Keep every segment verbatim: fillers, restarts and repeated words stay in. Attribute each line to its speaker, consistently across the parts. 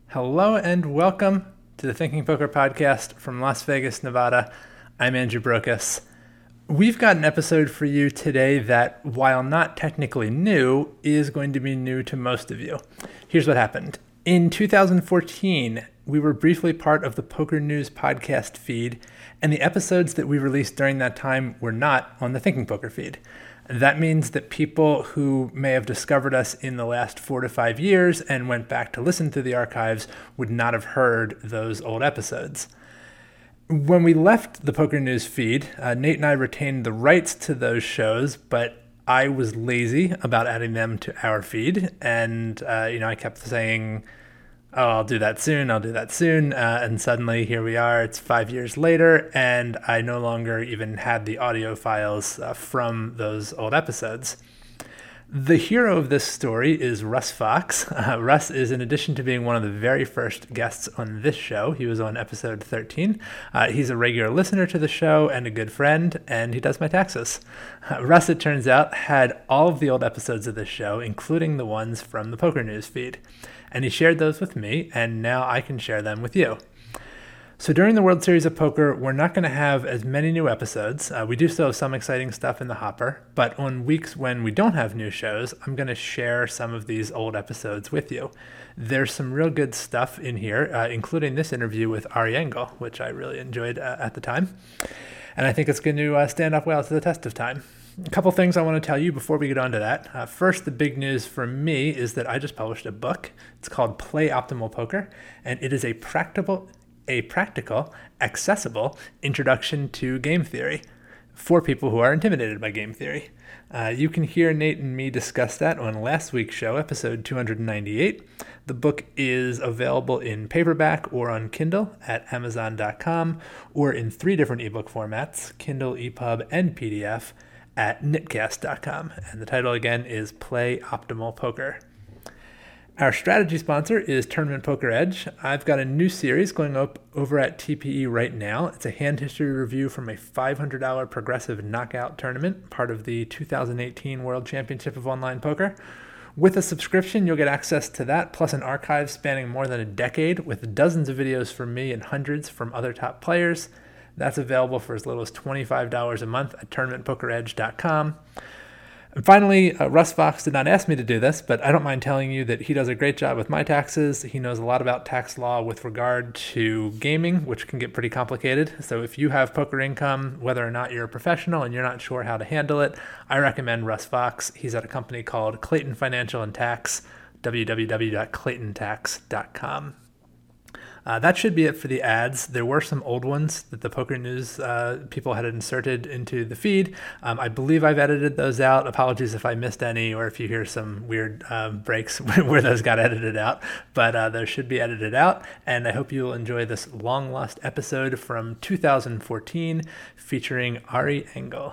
Speaker 1: Hello and welcome to the Thinking Poker Podcast from Las Vegas, Nevada. I'm Andrew Brokus. We've got an episode for you today that, while not technically new, is going to be new to most of you. Here's what happened. In two thousand fourteen, we were briefly part of the Poker News podcast feed, and the episodes that we released during that time were not on the Thinking Poker feed. That means that people who may have discovered us in the last four to five years and went back to listen to the archives would not have heard those old episodes. When we left the Poker News feed, uh, Nate and I retained the rights to those shows, but I was lazy about adding them to our feed. And, uh, you know, I kept saying, oh, I'll do that soon, I'll do that soon. Uh, and suddenly here we are, it's five years later, and I no longer even had the audio files uh, from those old episodes. The hero of this story is Russ Fox. Uh, Russ is, in addition to being one of the very first guests on this show, he was on episode thirteen. Uh, he's a regular listener to the show and a good friend, and he does my taxes. Uh, Russ, it turns out, had all of the old episodes of this show, including the ones from the Poker News feed. And he shared those with me, and now I can share them with you. So during the World Series of Poker, we're not going to have as many new episodes. Uh, we do still have some exciting stuff in the hopper, but on weeks when we don't have new shows, I'm going to share some of these old episodes with you. There's some real good stuff in here, uh, including this interview with Ari Engel, which I really enjoyed uh, at the time. And I think it's going to uh, stand up well to the test of time. A couple things I want to tell you before we get on to that. Uh, first, the big news for me is that I just published a book. It's called Play Optimal Poker, and it is a practical, a practical, accessible introduction to game theory for people who are intimidated by game theory. Uh, you can hear Nate and me discuss that on last week's show, episode two ninety-eight. The book is available in paperback or on Kindle at amazon dot com, or in three different ebook formats, Kindle, E P U B, and P D F, at nitcast dot com, and the title again is Play Optimal Poker. Our strategy sponsor is Tournament Poker Edge. I've got a new series going up over at T P E right now. It's a hand history review from a five hundred dollars progressive knockout tournament, part of the two thousand eighteen World Championship of Online Poker. With a subscription, you'll get access to that, plus an archive spanning more than a decade with dozens of videos from me and hundreds from other top players. That's available for as little as twenty-five dollars a month at tournament poker edge dot com. And finally, uh, Russ Fox did not ask me to do this, but I don't mind telling you that he does a great job with my taxes. He knows a lot about tax law with regard to gaming, which can get pretty complicated. So if you have poker income, whether or not you're a professional and you're not sure how to handle it, I recommend Russ Fox. He's at a company called Clayton Financial and Tax, w w w dot clayton tax dot com. Uh, that should be it for the ads. There were some old ones that the Poker News uh, people had inserted into the feed. Um, I believe I've edited those out. Apologies if I missed any or if you hear some weird um, breaks where those got edited out. But uh, those should be edited out. And I hope you'll enjoy this long-lost episode from two thousand fourteen featuring Ari Engel.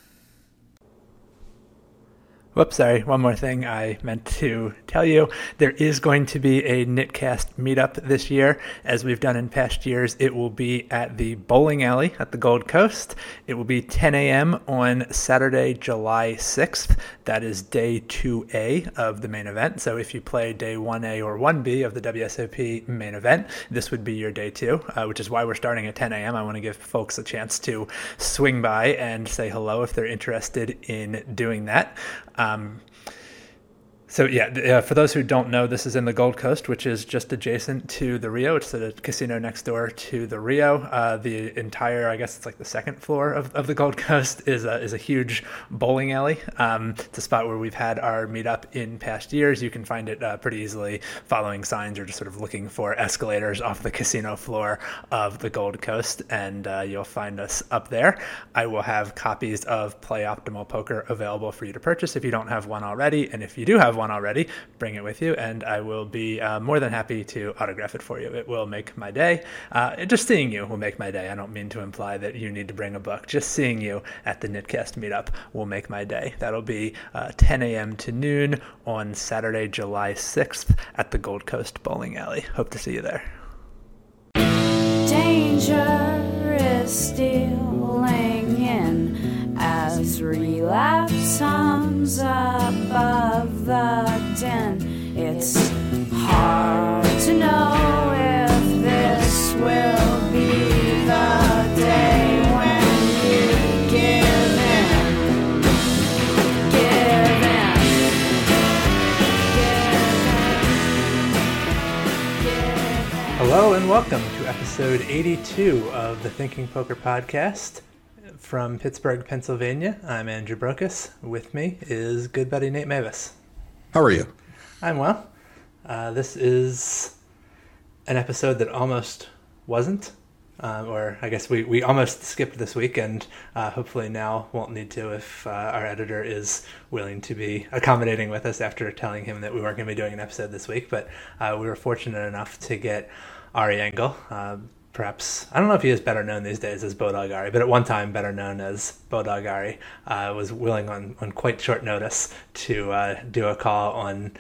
Speaker 1: Whoops, sorry, one more thing I meant to tell you. There is going to be a Nitcast meetup this year. As we've done in past years, it will be at the bowling alley at the Gold Coast. It will be ten a.m. on Saturday, July sixth. That is day two A of the main event. So if you play day one A or one B of the W S O P main event, this would be your day two, uh, which is why we're starting at ten a.m. I want to give folks a chance to swing by and say hello if they're interested in doing that. Um, so yeah, uh, for those who don't know, this is in the Gold Coast, which is just adjacent to the Rio. It's the casino next door to the Rio. Uh, the entire, I guess it's like the second floor of, of the Gold Coast is a, is a huge bowling alley. Um, it's a spot where we've had our meetup in past years. You can find it uh, pretty easily following signs or just sort of looking for escalators off the casino floor of the Gold Coast, and uh, you'll find us up there. I will have copies of Play Optimal Poker available for you to purchase if you don't have one already, and if you do have one already, bring it with you, and I will be uh, more than happy to autograph it for you. It will make my day. Uh, just seeing you will make my day. I don't mean to imply that you need to bring a book. Just seeing you at the Nitcast meetup will make my day. That'll be uh, ten a.m. to noon on Saturday, July sixth at the Gold Coast Bowling Alley. Hope to see you there.
Speaker 2: Danger is stealing in as relapse hums above the din. It's hard to know
Speaker 1: Hello and welcome to episode eighty-two of the Thinking Poker Podcast from Pittsburgh, Pennsylvania. I'm Andrew Brokus. With me is good buddy Nate Mavis.
Speaker 3: How are you?
Speaker 1: I'm well. Uh, this is an episode that almost wasn't, um, or I guess we, we almost skipped this week, and uh, hopefully now won't need to if uh, our editor is willing to be accommodating with us after telling him that we weren't going to be doing an episode this week. But uh, we were fortunate enough to get Ari Engel, uh, perhaps, I don't know if he is better known these days as Bodog Ari, but at one time better known as Bodog Ari, uh, was willing on, on quite short notice to uh, do a call on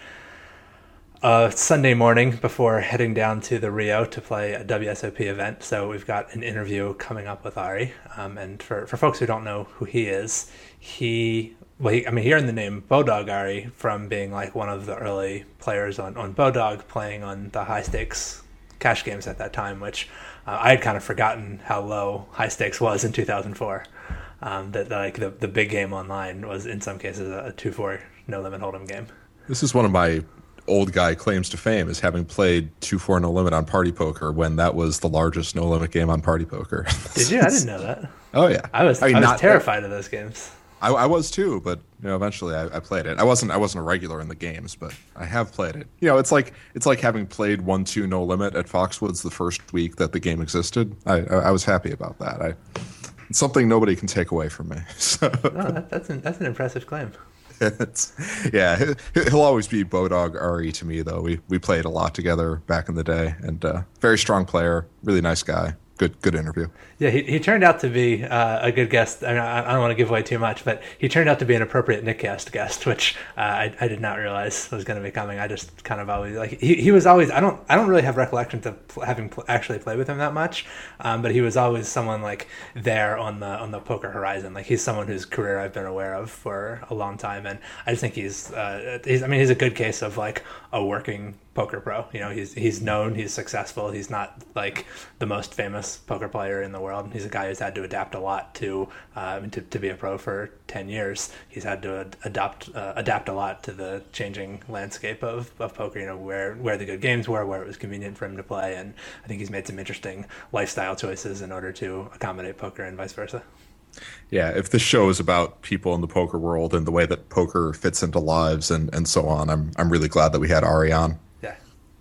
Speaker 1: a Sunday morning before heading down to the Rio to play a W S O P event. So we've got an interview coming up with Ari. Um, and for, for folks who don't know who he is, he... Well, he, I mean, hearing the name Bodog Ari from being like one of the early players on, on Bodog, playing on the high stakes cash games at that time, which uh, I had kind of forgotten how low high stakes was in two thousand four. Um, that like the the big game online was in some cases a two four no limit hold'em game.
Speaker 3: This is one of my old guy claims to fame, is having played two four no limit on Party Poker when that was the largest no limit game on Party Poker.
Speaker 1: Did you? I didn't know that.
Speaker 3: Oh yeah,
Speaker 1: I was I, mean, I was not, terrified of those games.
Speaker 3: I, I was too, but you know, eventually I, I played it. I wasn't I wasn't a regular in the games, but I have played it. You know, it's like it's like having played one two no limit at Foxwoods the first week that the game existed. I I, I was happy about that. I it's something nobody can take away from me. So.
Speaker 1: No, that, that's an that's an impressive claim.
Speaker 3: It's, yeah, he'll always be Bodog Ari to me, though. We we played a lot together back in the day, and uh, very strong player, really nice guy. Good good interview.
Speaker 1: Yeah, he he turned out to be uh, a good guest. I, mean, I don't want to give away too much, but he turned out to be an appropriate Nickcast guest, which uh, I I did not realize was going to be coming. I just kind of always like he he was always I don't I don't really have recollections of having pl- actually played with him that much, um, but he was always someone like there on the on the poker horizon. Like he's someone whose career I've been aware of for a long time, and I just think he's uh, he's I mean he's a good case of like a working poker pro. You know, he's he's known, he's successful. He's not like the most famous poker player in the world. He's a guy who's had to adapt a lot to uh, to, to be a pro for ten years. He's had to adapt uh, adapt a lot to the changing landscape of, of poker. You know, where where the good games were, where it was convenient for him to play, and I think he's made some interesting lifestyle choices in order to accommodate poker and vice versa.
Speaker 3: Yeah, if this show is about people in the poker world and the way that poker fits into lives and, and so on, I'm I'm really glad that we had Ari on.
Speaker 1: Yeah.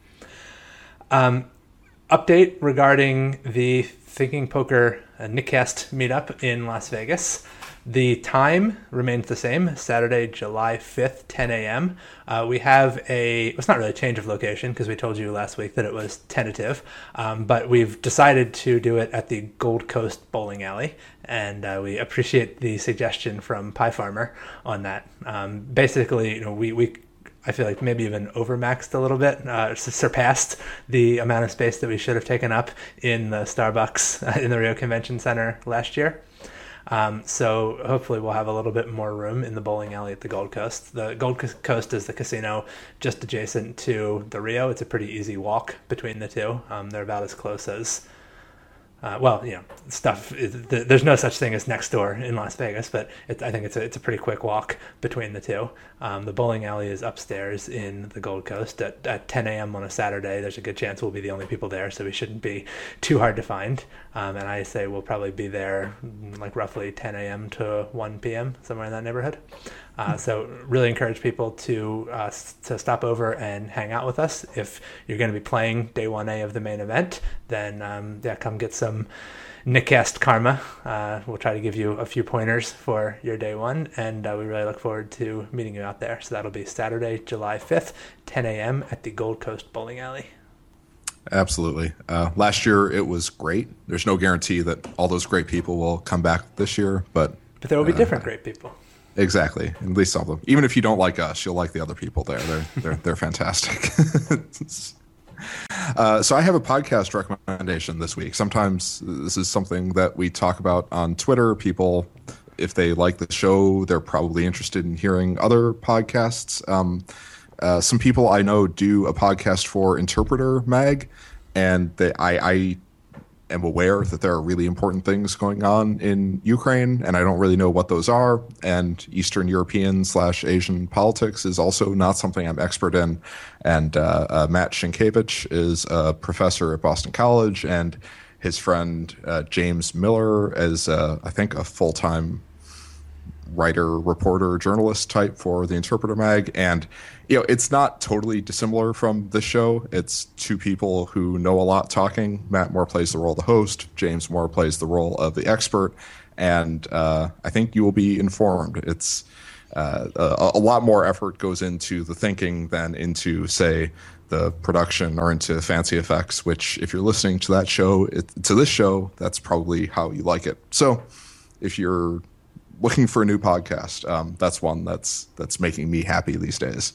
Speaker 1: Um, update regarding the Thinking Poker uh, Nickcast meetup in Las Vegas. The time remains the same, Saturday, July fifth, ten a.m. Uh, we have a, it's not really a change of location because we told you last week that it was tentative, um, but we've decided to do it at the Gold Coast Bowling Alley, and uh, we appreciate the suggestion from Pie Farmer on that. Um, basically, you know, we, we I feel like maybe even overmaxed a little bit, uh, surpassed the amount of space that we should have taken up in the Starbucks in the Rio Convention Center last year. Um, so hopefully we'll have a little bit more room in the bowling alley at the Gold Coast. The Gold Coast is the casino just adjacent to the Rio. It's a pretty easy walk between the two. Um, they're about as close as, uh, well, you know, stuff. Is, there's no such thing as next door in Las Vegas, but it, I think it's a, it's a pretty quick walk between the two. Um, the bowling alley is upstairs in the Gold Coast at, at ten a.m. on a Saturday. There's a good chance we'll be the only people there, so we shouldn't be too hard to find. Um, and I say we'll probably be there like roughly ten a.m. to one p.m., somewhere in that neighborhood. Uh, so really encourage people to uh, to stop over and hang out with us. If you're going to be playing day one A of the main event, then um, yeah, come get some Nickcast karma. Uh, we'll try to give you a few pointers for your day one, and uh, we really look forward to meeting you out there. So that'll be Saturday, July fifth, ten a.m. at the Gold Coast Bowling Alley.
Speaker 3: Absolutely. Uh, last year it was great. There's no guarantee that all those great people will come back this year, but
Speaker 1: but there will be
Speaker 3: uh,
Speaker 1: different great people.
Speaker 3: Exactly. At least some of them. Even if you don't like us, you'll like the other people there. They're they're they're fantastic. uh, so I have a podcast recommendation this week. Sometimes this is something that we talk about on Twitter. People, if they like the show, they're probably interested in hearing other podcasts. Um, uh, some people I know do a podcast for Interpreter Mag, and they I. I am aware that there are really important things going on in Ukraine, and I don't really know what those are. And Eastern European slash Asian politics is also not something I'm expert in. And uh, uh, Matt Sienkiewicz is a professor at Boston College, and his friend uh, James Miller is, uh, I think, a full-time writer, reporter, journalist type for the Interpreter Mag. And, you know, it's not totally dissimilar from this show. It's two people who know a lot talking. Matt Moore plays the role of the host. James Moore plays the role of the expert. And uh, I think you will be informed. It's uh, a, a lot more effort goes into the thinking than into, say, the production or into fancy effects, which if you're listening to that show, it, to this show, that's probably how you like it. So if you're looking for a new podcast, um, that's one that's that's making me happy these days.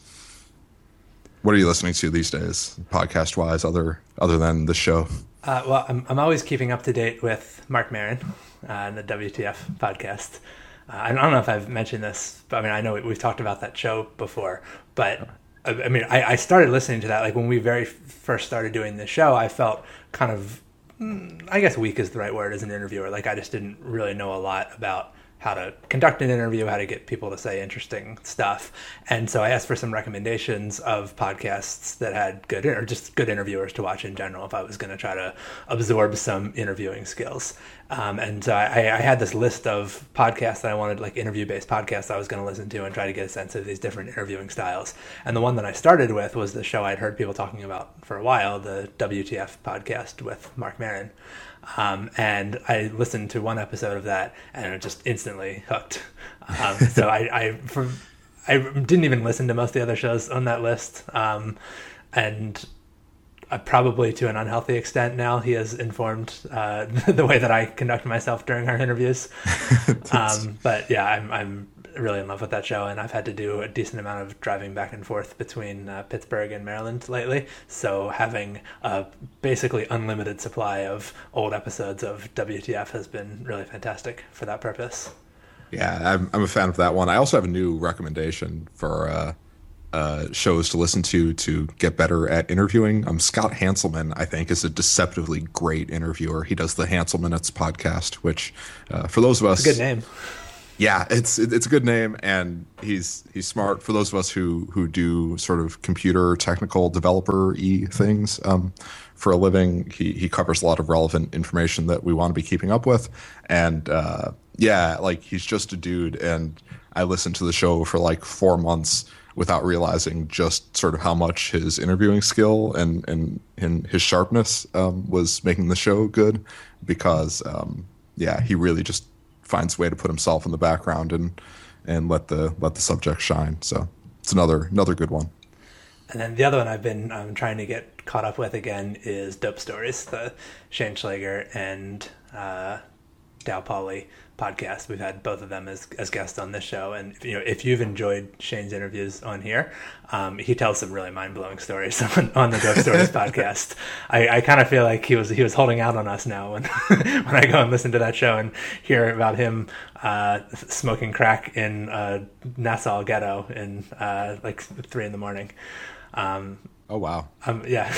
Speaker 3: What are you listening to these days, podcast wise, other other than the show?
Speaker 1: Uh, well, I'm I'm always keeping up to date with Mark Maron uh, and the W T F podcast. Uh, I don't know if I've mentioned this, but I mean I know we've talked about that show before. But I, I mean I, I started listening to that like when we very first started doing this show. I felt kind of, I guess weak is the right word as an interviewer. Like I just didn't really know a lot about how to conduct an interview, how to get people to say interesting stuff. And so I asked for some recommendations of podcasts that had good, or just good interviewers to watch in general if I was going to try to absorb some interviewing skills. Um, and so I, I had this list of podcasts that I wanted, like interview-based podcasts I was going to listen to and try to get a sense of these different interviewing styles. And the one that I started with was the show I'd heard people talking about for a while, the W T F podcast with Mark Maron. Um, and I listened to one episode of that, and it just instantly hooked. Um, so I, I, for, I didn't even listen to most of the other shows on that list, um, and I probably to an unhealthy extent now he has informed uh, the way that I conduct myself during our interviews. um, but yeah, I'm, I'm really in love with that show, and I've had to do a decent amount of driving back and forth between uh, Pittsburgh and Maryland lately. So having a basically unlimited supply of old episodes of W T F has been really fantastic for that purpose.
Speaker 3: Yeah, I'm, I'm a fan of that one. I also have a new recommendation for uh, uh, shows to listen to to get better at interviewing. Um, Scott Hanselman, I think, is a deceptively great interviewer. He does the Hansel Minutes podcast, which uh, for those of us...
Speaker 1: It's a good name.
Speaker 3: Yeah, it's it's a good name, and he's he's smart. For those of us who who do sort of computer technical developer-y things um, for a living, he he covers a lot of relevant information that we want to be keeping up with. And uh, yeah, like he's just a dude. And I listened to the show for like four months without realizing just sort of how much his interviewing skill and and, and his sharpness um, was making the show good. Because um, yeah, he really just finds a way to put himself in the background and and let the let the subject shine. So it's another another good one.
Speaker 1: And then the other one I've been um, trying to get caught up with again is Dope Stories, the Shane Schlager and uh, Dow Pauly podcast. We've had both of them as as guests on this show, and you know, if you've enjoyed Shane's interviews on here, um, he tells some really mind blowing stories on, on the Dope Stories podcast. I, I kind of feel like he was he was holding out on us now when when I go and listen to that show and hear about him uh, smoking crack in uh, Nassau ghetto in uh, like three in the morning. Um,
Speaker 3: Oh wow!
Speaker 1: Um, yeah,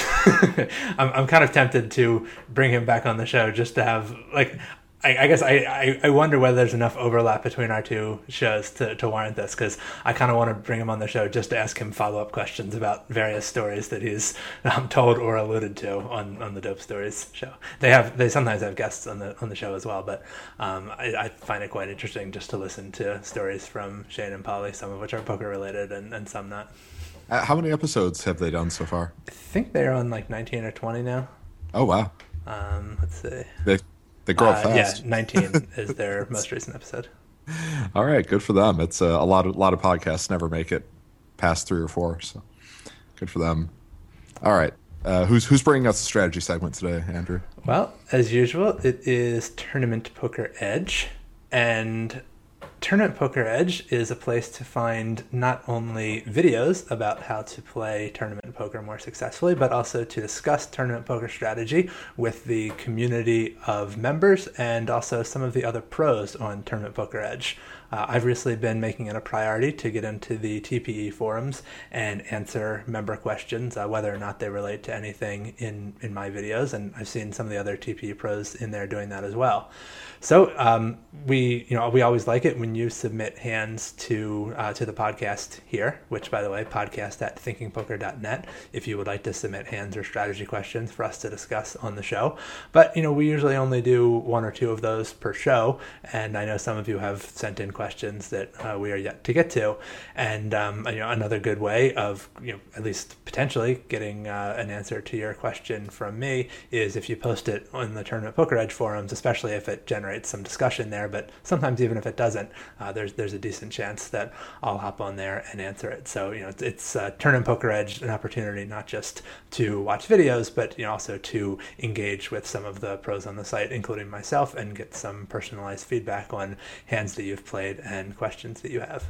Speaker 1: I'm I'm kind of tempted to bring him back on the show just to have like. I, I guess I, I, I wonder whether there's enough overlap between our two shows to, to warrant this, because I kind of want to bring him on the show just to ask him follow-up questions about various stories that he's um, told or alluded to on, on the Dope Stories show. They have they sometimes have guests on the on the show as well, but um, I, I find it quite interesting just to listen to stories from Shane and Pauly, some of which are poker related and, and some not.
Speaker 3: Uh, how many episodes have they done so far?
Speaker 1: I think they're on like nineteen or twenty now.
Speaker 3: Oh wow!
Speaker 1: Um, let's see.
Speaker 3: They they grow
Speaker 1: uh,
Speaker 3: up fast.
Speaker 1: Yeah, nineteen is their most recent episode.
Speaker 3: All right, good for them. It's uh, a lot of a lot of podcasts never make it past three or four, so good for them. All right, uh, who's who's bringing us the strategy segment today, Andrew?
Speaker 1: Well, as usual, it is Tournament Poker Edge, and Tournament Poker Edge is a place to find not only videos about how to play tournament poker more successfully, but also to discuss tournament poker strategy with the community of members and also some of the other pros on Tournament Poker Edge. Uh, I've recently been making it a priority to get into the T P E forums and answer member questions, uh, whether or not they relate to anything in, in my videos, and I've seen some of the other T P E pros in there doing that as well. So um, we, you know, we always like it when you submit hands to uh, to the podcast here, which, by the way, podcast at thinking poker dot net, if you would like to submit hands or strategy questions for us to discuss on the show. But, you know, we usually only do one or two of those per show, and I know some of you have sent in questions that uh, we are yet to get to. And, um, you know, another good way of, you know, at least potentially getting uh, an answer to your question from me is if you post it on the Tournament Poker Edge forums, especially if it generates some discussion there, but sometimes even if it doesn't, uh, there's there's a decent chance that I'll hop on there and answer it. So, you know, it's, it's uh, Tournament Poker Edge, an opportunity not just to watch videos, but, you know, also to engage with some of the pros on the site, including myself, and get some personalized feedback on hands that you've played and questions that you have.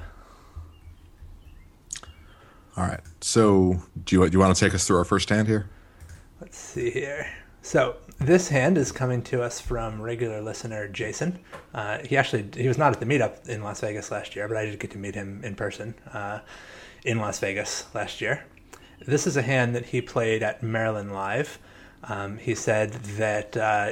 Speaker 3: All right. So do you, do you want to take us through our first hand here?
Speaker 1: Let's see here. So this hand is coming to us from regular listener Jason. Uh, he actually he was not at the meetup in Las Vegas last year, but I did get to meet him in person uh, in Las Vegas last year. This is a hand that he played at Maryland Live. Um, he said that uh,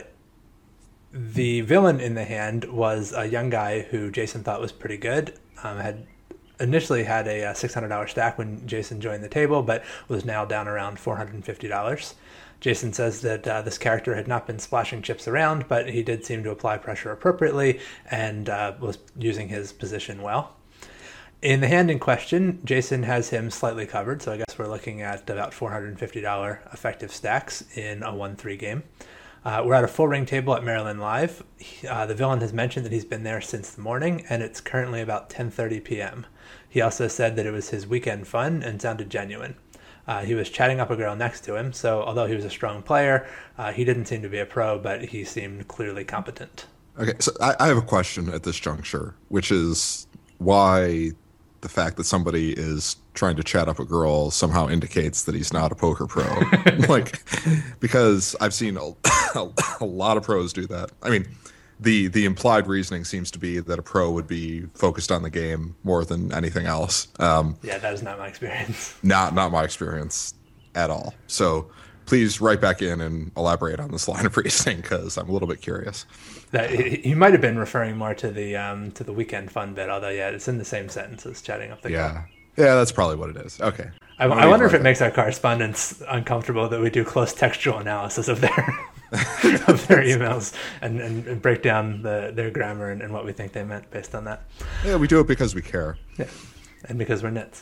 Speaker 1: the villain in the hand was a young guy who Jason thought was pretty good. Um, had initially had a six hundred dollars stack when Jason joined the table, but was now down around four hundred fifty dollars. Jason says that uh, this character had not been splashing chips around, but he did seem to apply pressure appropriately and uh, was using his position well. In the hand in question, Jason has him slightly covered, so I guess we're looking at about four hundred fifty dollars effective stacks in a one three game. Uh, we're at a full ring table at Maryland Live. Uh, the villain has mentioned that he's been there since the morning, and it's currently about ten thirty p.m. He also said that it was his weekend fun and sounded genuine. Uh, he was chatting up a girl next to him, so although he was a strong player, uh, he didn't seem to be a pro, but he seemed clearly competent.
Speaker 3: Okay, so I, I have a question at this juncture, which is why the fact that somebody is trying to chat up a girl somehow indicates that he's not a poker pro. Like, because I've seen a, a, a lot of pros do that. I mean, the the implied reasoning seems to be that a pro would be focused on the game more than anything else. Um,
Speaker 1: yeah, that is not my experience.
Speaker 3: Not not my experience at all. So please write back in and elaborate on this line of reasoning, because I'm a little bit curious.
Speaker 1: That he, he might have been referring more to the um, to the weekend fun bit, although yeah, it's in the same sentence as chatting up the
Speaker 3: yeah.
Speaker 1: girl.
Speaker 3: Yeah, that's probably what it is. Okay.
Speaker 1: I, I wonder if it makes our correspondents uncomfortable that we do close textual analysis of their of their emails and, and, and break down the, their grammar and, and what we think they meant based on that.
Speaker 3: Yeah, we do it because we care.
Speaker 1: Yeah, and because we're nits.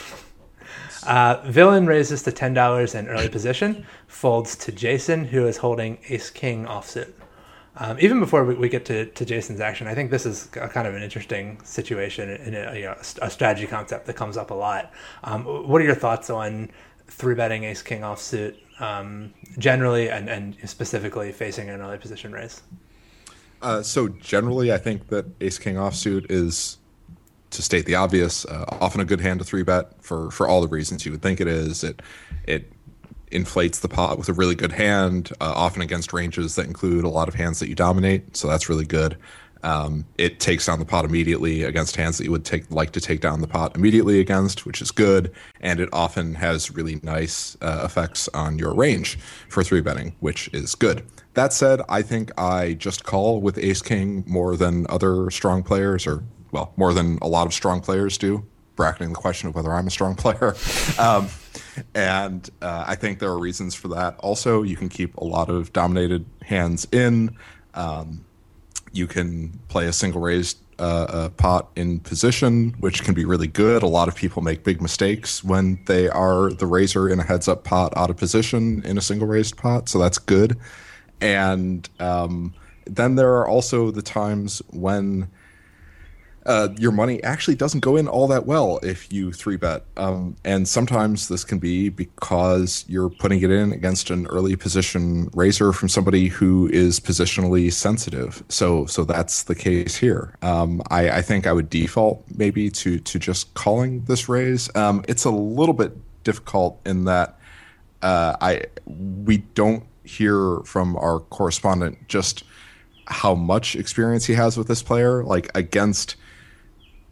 Speaker 1: Uh, villain raises to ten dollars in early position, folds to Jason, who is holding ace-king offsuit. Um, even before we, we get to, to Jason's action, I think this is a, kind of an interesting situation and a, you know, a strategy concept that comes up a lot. Um, what are your thoughts on three betting ace king offsuit um, generally and, and specifically facing an early position raise?
Speaker 3: Uh, so generally, I think that ace king offsuit is, to state the obvious, uh, often a good hand to three bet for for all the reasons you would think it is. It it inflates the pot with a really good hand, uh, often against ranges that include a lot of hands that you dominate, so that's really good. Um, it takes down the pot immediately against hands that you would take like to take down the pot immediately against, which is good, and it often has really nice uh, effects on your range for three betting, which is good. That said, I think I just call with ace king more than other strong players, or well, more than a lot of strong players do, bracketing the question of whether I'm a strong player. Um, and uh, I think there are reasons for that. Also, you can keep a lot of dominated hands in. Um, you can play a single raised uh, uh, pot in position, which can be really good. A lot of people make big mistakes when they are the raiser in a heads up pot out of position in a single raised pot, so that's good. And um, then there are also the times when Uh, your money actually doesn't go in all that well if you three bet. Um, and sometimes this can be because you're putting it in against an early position raiser from somebody who is positionally sensitive. So so that's the case here. Um, I, I think I would default maybe to, to just calling this raise. Um, it's a little bit difficult in that uh, I we don't hear from our correspondent just how much experience he has with this player. Like against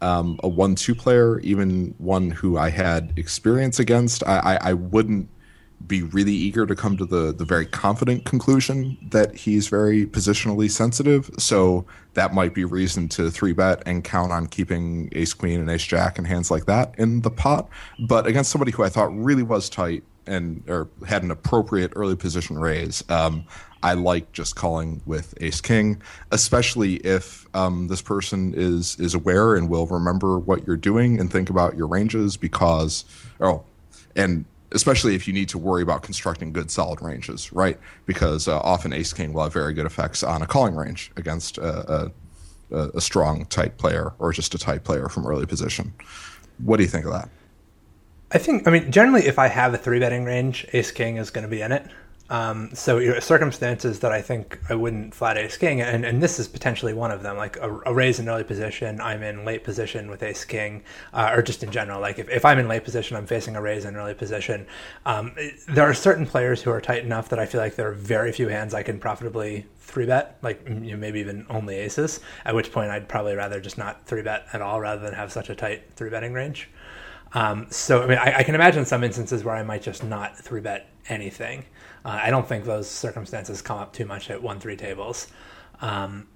Speaker 3: um, a one two player, even one who I had experience against, I, I, I wouldn't be really eager to come to the the very confident conclusion that he's very positionally sensitive. So that might be reason to three bet and count on keeping ace queen and ace jack and hands like that in the pot. But against somebody who I thought really was tight and or had an appropriate early position raise, um, I like just calling with ace king, especially if um, this person is is aware and will remember what you're doing and think about your ranges, because oh and especially if you need to worry about constructing good solid ranges, right? Because uh, often ace king will have very good effects on a calling range against a, a, a strong tight player or just a tight player from early position. What do you think of that?
Speaker 1: I think, I mean, generally if I have a three betting range, ace king is going to be in it. Um, so you know, circumstances that I think I wouldn't flat ace king, and, and this is potentially one of them, like a, a raise in early position, I'm in late position with ace king, uh, or just in general, like if, if I'm in late position, I'm facing a raise in early position. Um, there are certain players who are tight enough that I feel like there are very few hands I can profitably three bet, like you know, maybe even only aces, at which point I'd probably rather just not three bet at all rather than have such a tight three betting range. Um, so I mean, I, I can imagine some instances where I might just not three bet anything. Uh, I don't think those circumstances come up too much at one three tables. Um,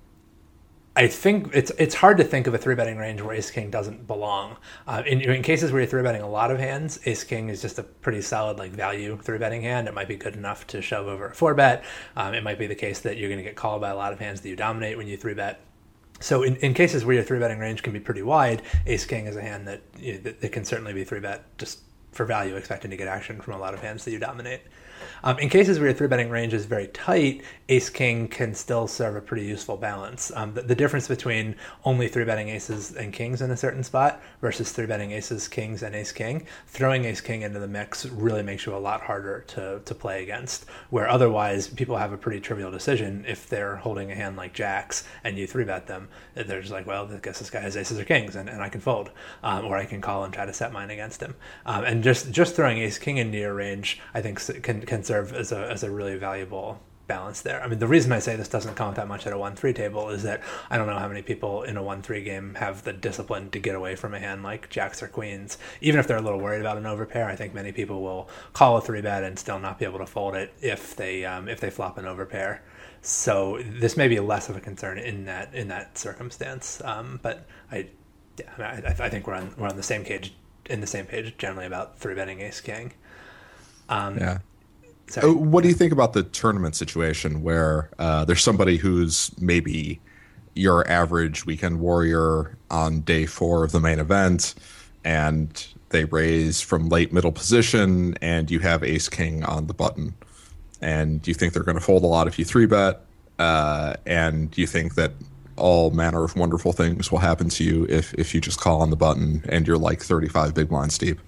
Speaker 1: I think it's it's hard to think of a three betting range where ace king doesn't belong. Uh, in, in cases where you're three betting a lot of hands, ace king is just a pretty solid like value three betting hand. It might be good enough to shove over a four bet. Um, it might be the case that you're going to get called by a lot of hands that you dominate when you three bet. So in, in cases where your three betting range can be pretty wide, ace king is a hand that, you know, that, that can certainly be three bet just for value, expecting to get action from a lot of hands that you dominate. Um, in cases where your three betting range is very tight, ace king can still serve a pretty useful balance. Um, the, the difference between only three betting aces and kings in a certain spot versus three betting aces, kings, and ace king, throwing ace king into the mix really makes you a lot harder to to play against. Where otherwise people have a pretty trivial decision if they're holding a hand like jacks and you three bet them. They're just like, well, I guess this guy has aces or kings, and, and I can fold, um, or I can call and try to set mine against him. Um, and just just throwing ace king into your range, I think can can serve as a as a really valuable balance there. I mean, the reason I say this doesn't come up that much at a one three table is that I don't know how many people in a one three game have the discipline to get away from a hand like jacks or queens. Even if they're a little worried about an overpair, I think many people will call a three bet and still not be able to fold it if they um, if they flop an overpair. So this may be less of a concern in that in that circumstance. Um, but I, yeah, I, I think we're on we're on the same page in the same page generally about three betting ace king. Um,
Speaker 3: yeah.
Speaker 1: Sorry.
Speaker 3: What do you think about the tournament situation where uh, there's somebody who's maybe your average weekend warrior on day four of the main event, and they raise from late middle position, and you have ace king on the button, and you think they're going to fold a lot if you three bet, uh, and you think that all manner of wonderful things will happen to you if if you just call on the button and you're like thirty-five big blinds deep?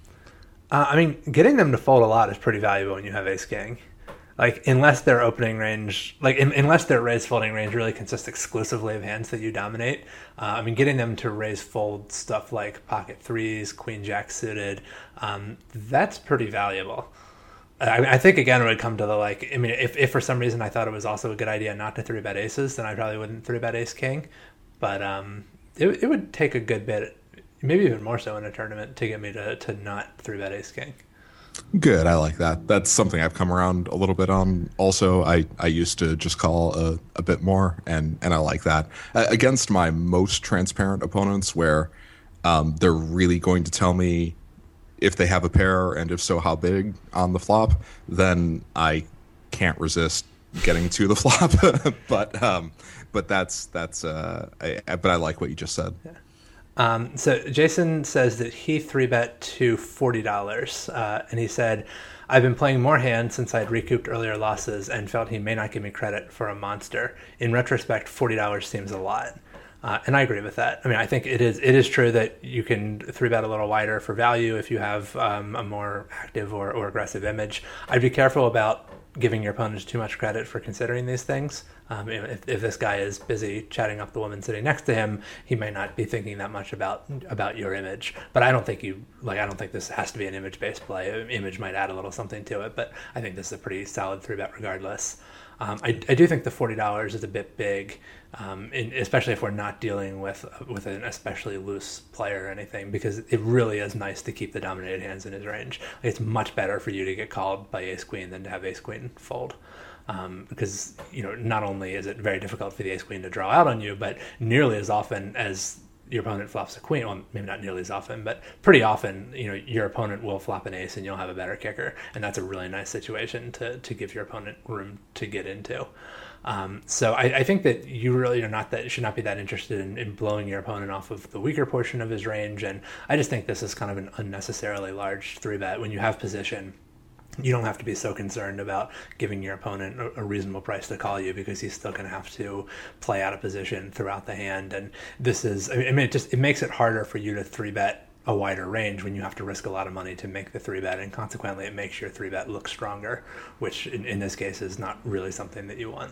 Speaker 1: Uh, I mean, getting them to fold a lot is pretty valuable when you have ace king. Like, unless their opening range, like, in, unless their raise folding range really consists exclusively of hands that you dominate. Uh, I mean, getting them to raise fold stuff like pocket threes, queen jack suited, um, that's pretty valuable. I, I think, again, it would come to the, like, I mean, if, if for some reason I thought it was also a good idea not to three bet aces, then I probably wouldn't three bet ace king. But um, it, it would take a good bit, maybe even more so in a tournament, to get me to, to not three bet ace king.
Speaker 3: Good, I like that. That's something I've come around a little bit on. Also, I, I used to just call a, a bit more, and, and I like that. Uh, against my most transparent opponents, where um, they're really going to tell me if they have a pair, and if so, how big on the flop, then I can't resist getting to the flop. but um, but that's that's. Uh, I, but I like what you just said.
Speaker 1: Yeah. Um, so Jason says that he three bet to forty dollars, uh, and he said, I've been playing more hands since I'd recouped earlier losses and felt he may not give me credit for a monster. In retrospect, forty dollars seems a lot. Uh, and I agree with that. I mean, I think it is it is true that you can three bet a little wider for value if you have um, a more active or, or aggressive image. I'd be careful about giving your opponents too much credit for considering these things. Um, if, if this guy is busy chatting up the woman sitting next to him, he may not be thinking that much about about your image. But I don't think you like. I don't think this has to be an image-based play. Image might add a little something to it, but I think this is a pretty solid three bet regardless. Um, I, I do think the forty dollars is a bit big, um, in, especially if we're not dealing with with an especially loose player or anything, because it really is nice to keep the dominated hands in his range. It's much better for you to get called by ace queen than to have ace queen fold. Um, because, you know, not only is it very difficult for the ace queen to draw out on you, but nearly as often as your opponent flops a queen, well, maybe not nearly as often, but pretty often, you know, your opponent will flop an ace and you'll have a better kicker. And that's a really nice situation to, to give your opponent room to get into. Um, so I, I think that you really are not that should not be that interested in, in blowing your opponent off of the weaker portion of his range. And I just think this is kind of an unnecessarily large three bet when you have position. You don't have to be so concerned about giving your opponent a, a reasonable price to call you, because he's still going to have to play out of position throughout the hand. And this is, I mean, it just, it makes it harder for you to three bet a wider range when you have to risk a lot of money to make the three bet. And consequently, it makes your three bet look stronger, which in, in this case is not really something that you want.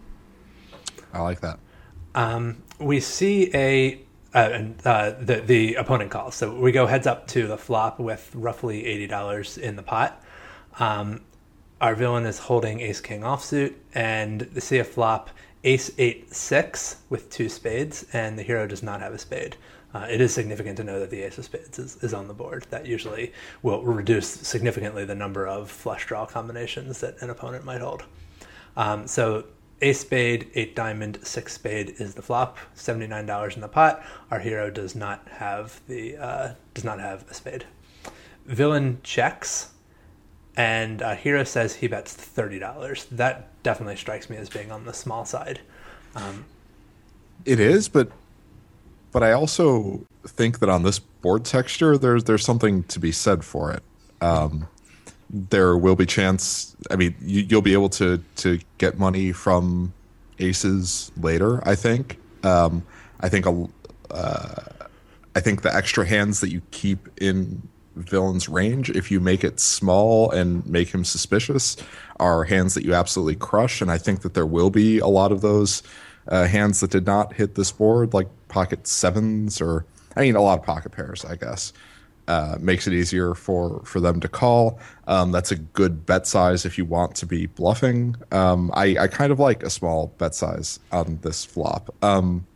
Speaker 3: I like that.
Speaker 1: Um, we see a, Uh, and uh, the the opponent calls. So we go heads up to the flop with roughly eighty dollars in the pot. Um, our villain is holding ace king offsuit, and they see a flop ace eight six with two spades, and the hero does not have a spade. Uh, it is significant to know that the ace of spades is, is on the board. That usually will reduce significantly the number of flush draw combinations that an opponent might hold. Um, so ace spade, eight diamond, six spade is the flop. seventy-nine dollars in the pot. Our hero does not have the uh, does not have a spade. Villain checks, and uh, hero says he bets thirty dollars. That definitely strikes me as being on the small side. Um,
Speaker 3: it is, but but I also think that on this board texture, there's there's something to be said for it. Um, there will be chance. I mean, you, you'll be able to to get money from aces later. I think. Um, I think a. Uh, I think the extra hands that you keep in villain's range, if you make it small and make him suspicious, are hands that you absolutely crush. And I think that there will be a lot of those uh, hands that did not hit this board, like pocket sevens, or I mean a lot of pocket pairs, I guess. Uh, makes it easier for, for them to call. Um, that's a good bet size if you want to be bluffing. Um, I, I kind of like a small bet size on this flop. Um,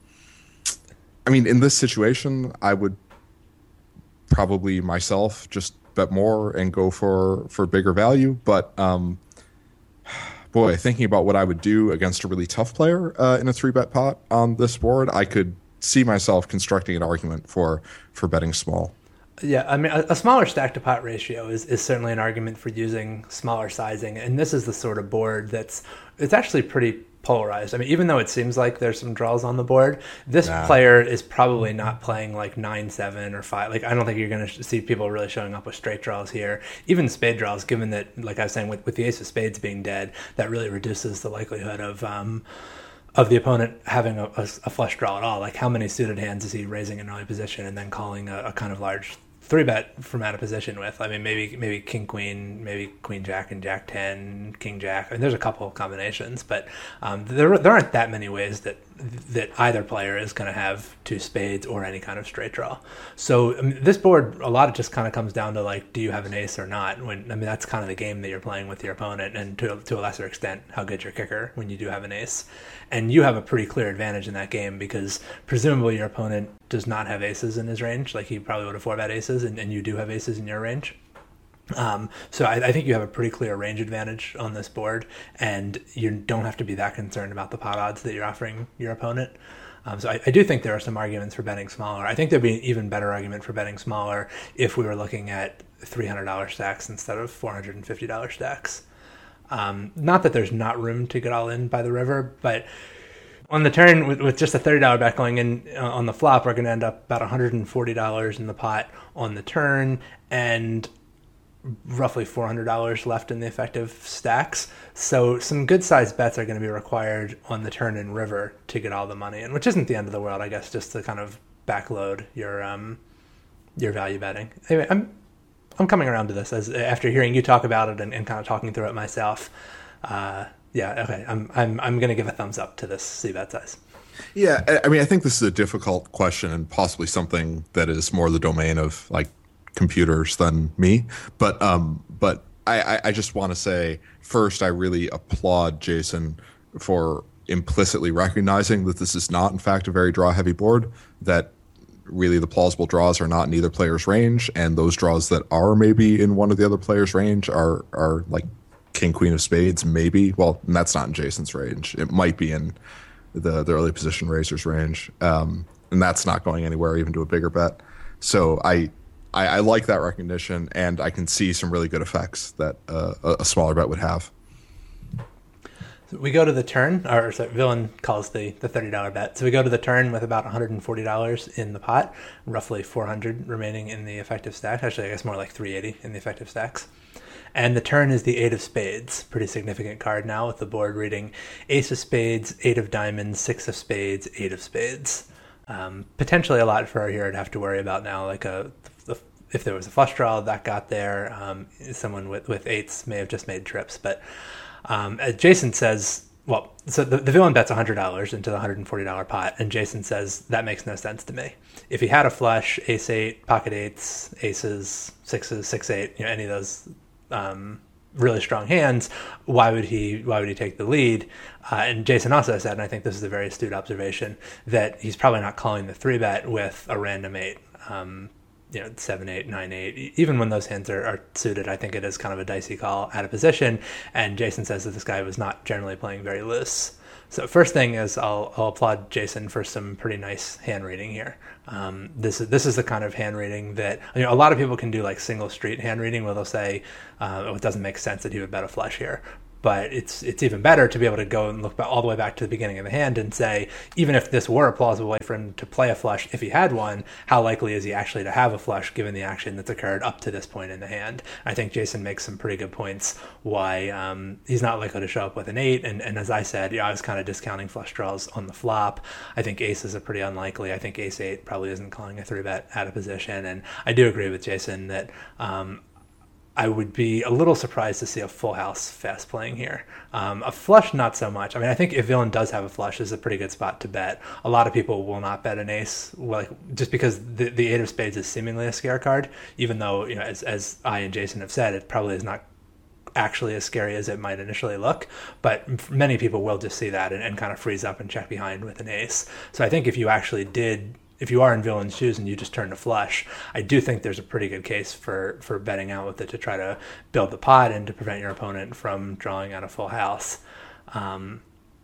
Speaker 3: I mean, in this situation, I would probably myself just bet more and go for, for bigger value. But um, boy, thinking about what I would do against a really tough player uh, in a three-bet pot on this board, I could see myself constructing an argument for, for betting small.
Speaker 1: Yeah, I mean, a, a smaller stack to pot ratio is, is certainly an argument for using smaller sizing. And this is the sort of board that's, it's actually pretty polarized. I mean, even though it seems like there's some draws on the board, this nah. player is probably not playing like nine seven or five. Like, I don't think you're going to see people really showing up with straight draws here. Even spade draws, given that, like I was saying, with, with the ace of spades being dead, that really reduces the likelihood of um, of the opponent having a, a, a flush draw at all. Like, how many suited hands is he raising in early position and then calling a, a kind of large three bet from out of position with? I mean, maybe maybe king queen, maybe queen jack and jack ten, king jack. I mean, there's a couple of combinations, but um, there there aren't that many ways that that either player is going to have two spades or any kind of straight draw. So I mean, this board, a lot of just kind of comes down to like, do you have an ace or not? When I mean, that's kind of the game that you're playing with your opponent, and to to a lesser extent, how good your kicker when you do have an ace. And you have a pretty clear advantage in that game because presumably your opponent does not have aces in his range. Like, he probably would have four bet aces, and, and you do have aces in your range. Um, so I, I think you have a pretty clear range advantage on this board, and you don't have to be that concerned about the pot odds that you're offering your opponent. Um, so I, I do think there are some arguments for betting smaller. I think there'd be an even better argument for betting smaller if we were looking at three hundred dollars stacks instead of four hundred fifty dollars stacks. Um, not that there's not room to get all in by the river, but on the turn, with, with just a thirty dollars bet going in uh, on the flop, we're going to end up about one hundred forty dollars in the pot on the turn, and roughly four hundred dollars left in the effective stacks. So some good-sized bets are going to be required on the turn and river to get all the money in, which isn't the end of the world, I guess, just to kind of backload your um, your value betting. Anyway, I'm I'm coming around to this as after hearing you talk about it and, and kind of talking through it myself. Uh, Yeah, okay. I'm I'm I'm gonna give a thumbs up to this C bet size.
Speaker 3: Yeah, I- I mean, I think this is a difficult question and possibly something that is more the domain of like computers than me. But um, but I, I, I just want to say first, I really applaud Jason for implicitly recognizing that this is not, in fact, a very draw-heavy board. That really the plausible draws are not in either player's range, and those draws that are maybe in one of the other player's range are are like King Queen of Spades, maybe. Well, and that's not in Jason's range. It might be in the, the early position raiser's range, um, and that's not going anywhere, even to a bigger bet. So I, I I like that recognition, and I can see some really good effects that uh, a, a smaller bet would have.
Speaker 1: So we go to the turn, or sorry, Villain calls the, the thirty dollars bet. So we go to the turn with about one hundred forty dollars in the pot, roughly four hundred remaining in the effective stack. Actually, I guess more like three hundred eighty in the effective stacks. And the turn is the eight of spades, pretty significant card now, with the board reading ace of spades, eight of diamonds, six of spades, eight of spades. Um, potentially a lot for our hero to have to worry about now, like a if there was a flush draw that got there, um, someone with, with eights may have just made trips. But um, as Jason says, well, so the, the villain bets one hundred dollars into the one hundred forty dollars pot, and Jason says, that makes no sense to me. If he had a flush, ace eight, pocket eights, aces, sixes, six eight, you know, any of those um, really strong hands, why would he why would he take the lead? Uh, and Jason also said, and I think this is a very astute observation, that he's probably not calling the three bet with a random eight. Um, you know, seven, eight, nine, eight, even when those hands are, are suited, I think it is kind of a dicey call out of position. And Jason says that this guy was not generally playing very loose. So first thing is I'll, I'll applaud Jason for some pretty nice hand reading here. Um, this is this is the kind of hand reading that, you know, a lot of people can do like single street hand reading where they'll say, uh, oh, it doesn't make sense that he would bet a flush here. But it's it's even better to be able to go and look all the way back to the beginning of the hand and say, even if this were a plausible way for him to play a flush, if he had one, how likely is he actually to have a flush given the action that's occurred up to this point in the hand? I think Jason makes some pretty good points why um, he's not likely to show up with an eight. And, and as I said, yeah, I was kind of discounting flush draws on the flop. I think aces are pretty unlikely. I think ace eight probably isn't calling a three bet out of position. And I do agree with Jason that um, I would be a little surprised to see a full house fast playing here. Um, a flush, not so much. I mean, I think if villain does have a flush, is a pretty good spot to bet. A lot of people will not bet an ace, like just because the, the eight of spades is seemingly a scare card, even though, you know, as, as I and Jason have said, it probably is not actually as scary as it might initially look. But many people will just see that and, and kind of freeze up and check behind with an ace. So I think if you actually did... if you are in villain's shoes and you just turn to flush, I do think there's a pretty good case for, for betting out with it to try to build the pot and to prevent your opponent from drawing out a full house. Um,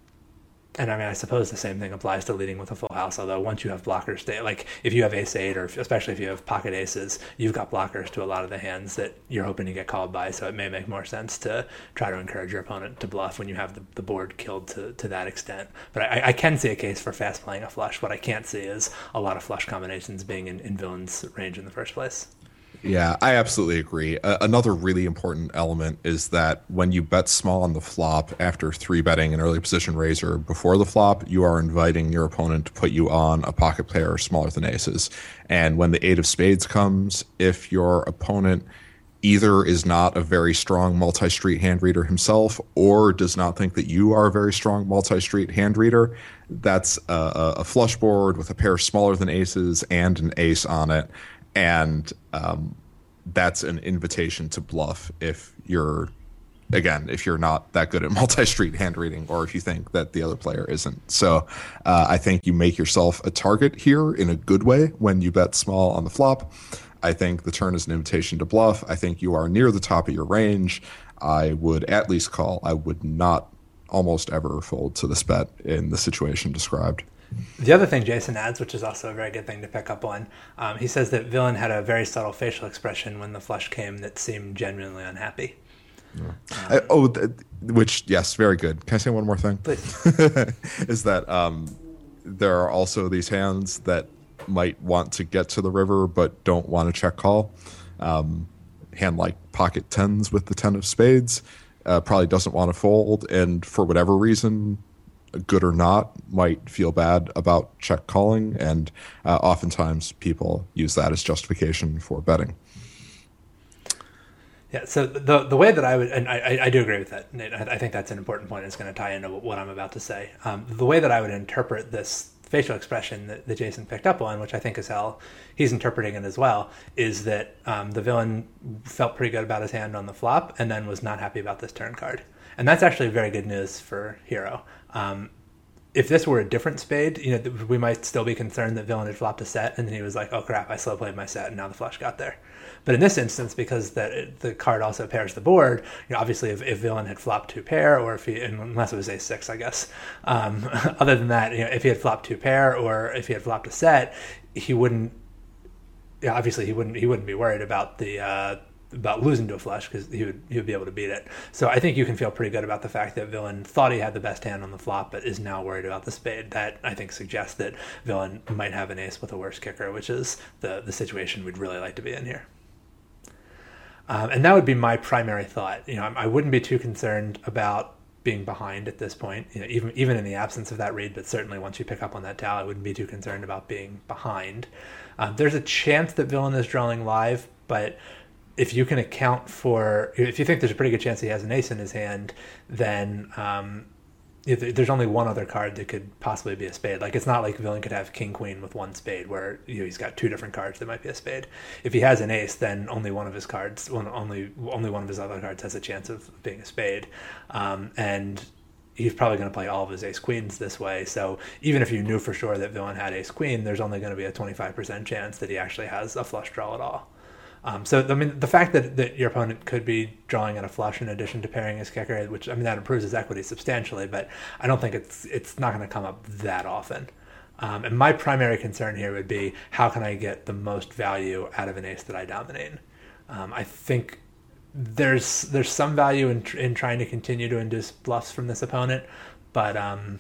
Speaker 1: and I mean, I suppose the same thing applies to leading with a full house, although once you have blockers, they, like if you have ace eight, or if, especially if you have pocket aces, you've got blockers to a lot of the hands that you're hoping to get called by, so it may make more sense to try to encourage your opponent to bluff when you have the, the board killed to, to that extent. But I, I can see a case for fast playing a flush. What I can't see is a lot of flush combinations being in, in villain's range in the first place.
Speaker 3: Yeah, I absolutely agree. Uh, another really important element is that when you bet small on the flop after three betting an early position raiser before the flop, you are inviting your opponent to put you on a pocket pair smaller than aces. And when the eight of spades comes, if your opponent either is not a very strong multi-street hand reader himself or does not think that you are a very strong multi-street hand reader, that's a, a flush board with a pair smaller than aces and an ace on it. And um, that's an invitation to bluff if you're, again, if you're not that good at multi-street hand reading or if you think that the other player isn't. So uh, I think you make yourself a target here in a good way when you bet small on the flop. I think the turn is an invitation to bluff. I think you are near the top of your range. I would at least call. I would not almost ever fold to this bet in the situation described.
Speaker 1: The other thing Jason adds, which is also a very good thing to pick up on, um, he says that villain had a very subtle facial expression when the flush came that seemed genuinely unhappy.
Speaker 3: Yeah. Um, I, oh, th- which, yes, very good. Can I say one more thing?
Speaker 1: Please.
Speaker 3: Is that um, there are also these hands that might want to get to the river but don't want to check call. Um, hand like pocket tens with the ten of spades uh, probably doesn't want to fold, and for whatever reason, good or not, might feel bad about check calling, and uh, oftentimes people use that as justification for betting.
Speaker 1: Yeah, so the the way that I would, and I, I do agree with that, Nate, I, I think that's an important point. It's going to tie into what I'm about to say. Um, the way that I would interpret this facial expression that, that Jason picked up on, which I think is how he's interpreting it as well, is that um, the villain felt pretty good about his hand on the flop and then was not happy about this turn card. And that's actually very good news for Hero. Um, if this were a different spade, you know, we might still be concerned that villain had flopped a set, and then he was like, oh crap, I slow played my set, and now the flush got there. But in this instance, because that the card also pairs the board, you know, obviously if, if villain had flopped two pair, or if he, unless it was ace six, I guess. Um, other than that, you know, if he had flopped two pair, or if he had flopped a set, he wouldn't. Yeah, obviously he wouldn't. He wouldn't be worried about the. Uh, about losing to a flush, because he would he would be able to beat it. So I think you can feel pretty good about the fact that villain thought he had the best hand on the flop, but is now worried about the spade. That, I think, suggests that villain might have an ace with a worse kicker, which is the the situation we'd really like to be in here. Um, and that would be my primary thought. You know, I, I wouldn't be too concerned about being behind at this point, you know, even even in the absence of that read, but certainly once you pick up on that towel, I wouldn't be too concerned about being behind. Um, there's a chance that villain is drawing live, but if you can account for, if you think there's a pretty good chance he has an ace in his hand, then um, there's only one other card that could possibly be a spade. Like, it's not like villain could have king queen with one spade, where, you know, he's got two different cards that might be a spade. If he has an ace, then only one of his cards, one, only only one of his other cards has a chance of being a spade, um, and he's probably going to play all of his ace queens this way. So even if you knew for sure that villain had ace queen, there's only going to be a twenty-five percent chance that he actually has a flush draw at all. Um, so, I mean, the fact that, that your opponent could be drawing at a flush in addition to pairing his kicker, which, I mean, that improves his equity substantially, but I don't think it's it's not going to come up that often. Um, and my primary concern here would be, how can I get the most value out of an ace that I dominate? Um, I think there's there's some value in in trying to continue to induce bluffs from this opponent, but um,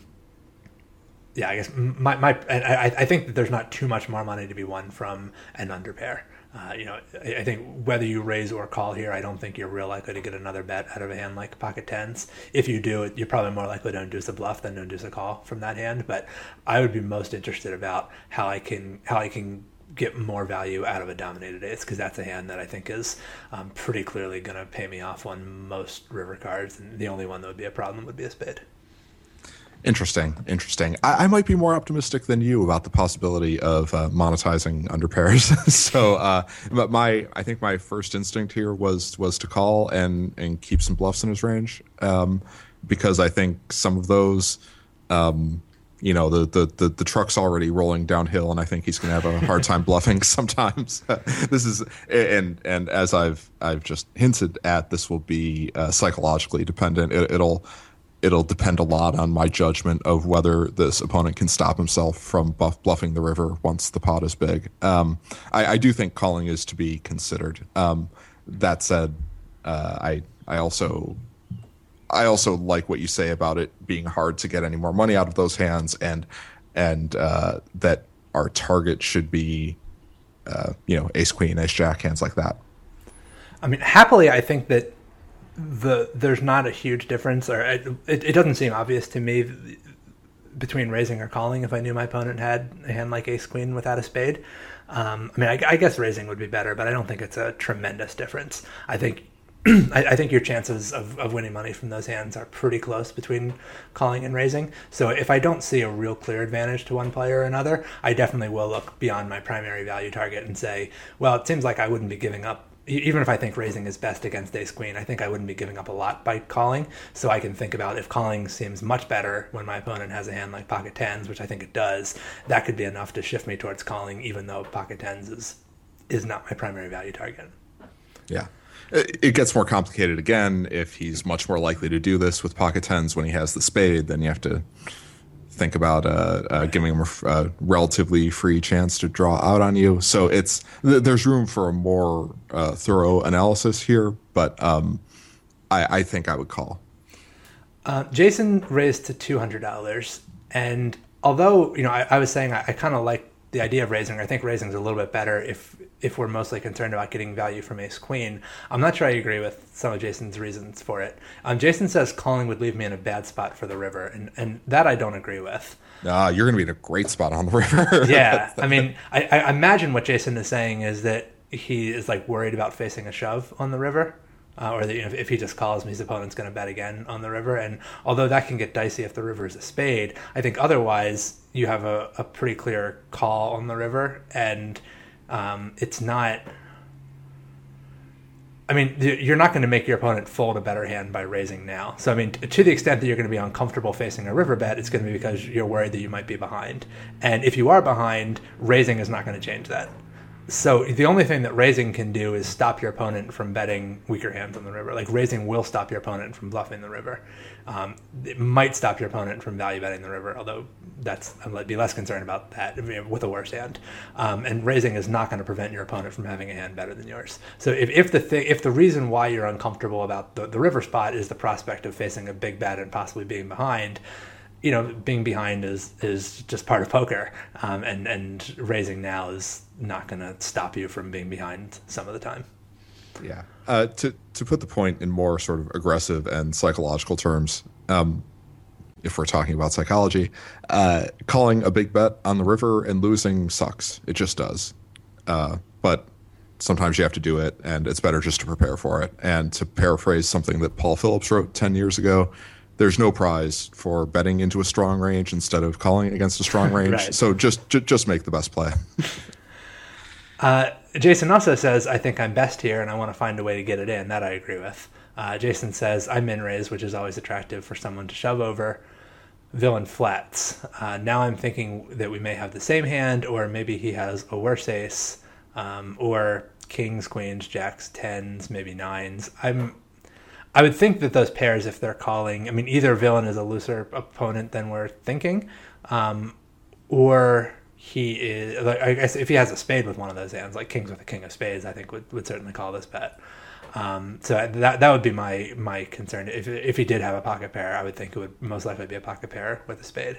Speaker 1: yeah, I guess my my I, I think that there's not too much more money to be won from an underpair. Uh, you know, I think whether you raise or call here, I don't think you're real likely to get another bet out of a hand like pocket tens. If you do, you're probably more likely to induce a bluff than to induce a call from that hand. But I would be most interested about how I can how I can get more value out of a dominated ace, because that's a hand that I think is um, pretty clearly going to pay me off on most river cards, and the only one that would be a problem would be a spade.
Speaker 3: Interesting, interesting. I, I might be more optimistic than you about the possibility of uh, monetizing under pairs. so, uh, but my, I think my first instinct here was was to call and and keep some bluffs in his range, um, because I think some of those, um, you know, the, the the the truck's already rolling downhill, and I think he's going to have a hard time bluffing sometimes. This is, and and as I've I've just hinted at, this will be uh, psychologically dependent. It, it'll. It'll depend a lot on my judgment of whether this opponent can stop himself from buff, bluffing the river once the pot is big. Um, I, I do think calling is to be considered. Um, that said, uh, I I also I also like what you say about it being hard to get any more money out of those hands, and and uh, that our target should be uh, you know, ace queen, ace jack, hands like that.
Speaker 1: I mean, happily, I think that the there's not a huge difference, or it, it, it doesn't seem obvious to me between raising or calling if I knew my opponent had a hand like ace queen without a spade. Um, I mean, I, I guess raising would be better, but I don't think it's a tremendous difference. I think I, I think your chances of, of winning money from those hands are pretty close between calling and raising. So if I don't see a real clear advantage to one player or another, I definitely will look beyond my primary value target and say, well, it seems like I wouldn't be giving up. Even if I think raising is best against ace queen, I think I wouldn't be giving up a lot by calling. So I can think about, if calling seems much better when my opponent has a hand like pocket tens, which I think it does, that could be enough to shift me towards calling, even though pocket tens is is not my primary value target.
Speaker 3: Yeah. It gets more complicated again if he's much more likely to do this with pocket tens when he has the spade. Then you have to think about uh, uh, giving him a uh, relatively free chance to draw out on you. So it's th- there's room for a more uh, thorough analysis here, but um, I, I think I would call.
Speaker 1: Uh, Jason raised to two hundred dollars, and although, you know, I, I was saying I, I kind of like the idea of raising. I think raising is a little bit better if if we're mostly concerned about getting value from ace queen. I'm not sure I agree with some of Jason's reasons for it. Um, Jason says calling would leave me in a bad spot for the river, and, and that I don't agree with.
Speaker 3: Uh, you're going to be in a great spot on the river.
Speaker 1: Yeah, I mean, I, I imagine what Jason is saying is that he is like worried about facing a shove on the river. Uh, or that, you know, if, if he just calls me, his opponent's going to bet again on the river. And although that can get dicey if the river is a spade, I think otherwise you have a, a pretty clear call on the river, and um, it's not. I mean, you're not going to make your opponent fold a better hand by raising now. So, I mean, to the extent that you're going to be uncomfortable facing a river bet, it's going to be because you're worried that you might be behind. And if you are behind, raising is not going to change that. So the only thing that raising can do is stop your opponent from betting weaker hands on the river. Like, raising will stop your opponent from bluffing the river. Um, it might stop your opponent from value betting the river, although that's I'd be less concerned about that with a worse hand. Um, and raising is not going to prevent your opponent from having a hand better than yours. So if, if the thing, if the reason why you're uncomfortable about the, the river spot is the prospect of facing a big bet and possibly being behind, you know, being behind is is just part of poker, um, and and raising now is not going to stop you from being behind some of the time.
Speaker 3: Yeah. Uh, to to put the point in more sort of aggressive and psychological terms, um, if we're talking about psychology, uh, calling a big bet on the river and losing sucks. It just does. Uh, but sometimes you have to do it, and it's better just to prepare for it. And to paraphrase something that Paul Phillips wrote ten years ago, there's no prize for betting into a strong range instead of calling against a strong range. Right. So just ju- just make the best play.
Speaker 1: uh, Jason also says, I think I'm best here, and I want to find a way to get it in. That I agree with. Uh, Jason says, I'm min raise, which is always attractive for someone to shove over. Villain flats. Uh, now I'm thinking that we may have the same hand, or maybe he has a worse ace, um, or kings, queens, jacks, tens, maybe nines. I'm I would think that those pairs, if they're calling, I mean, either villain is a looser opponent than we're thinking, um, or he is, like, I guess if he has a spade with one of those hands, like kings with a king of spades, I think would, would certainly call this bet. Um, so that that would be my my concern. If if he did have a pocket pair, I would think it would most likely be a pocket pair with a spade.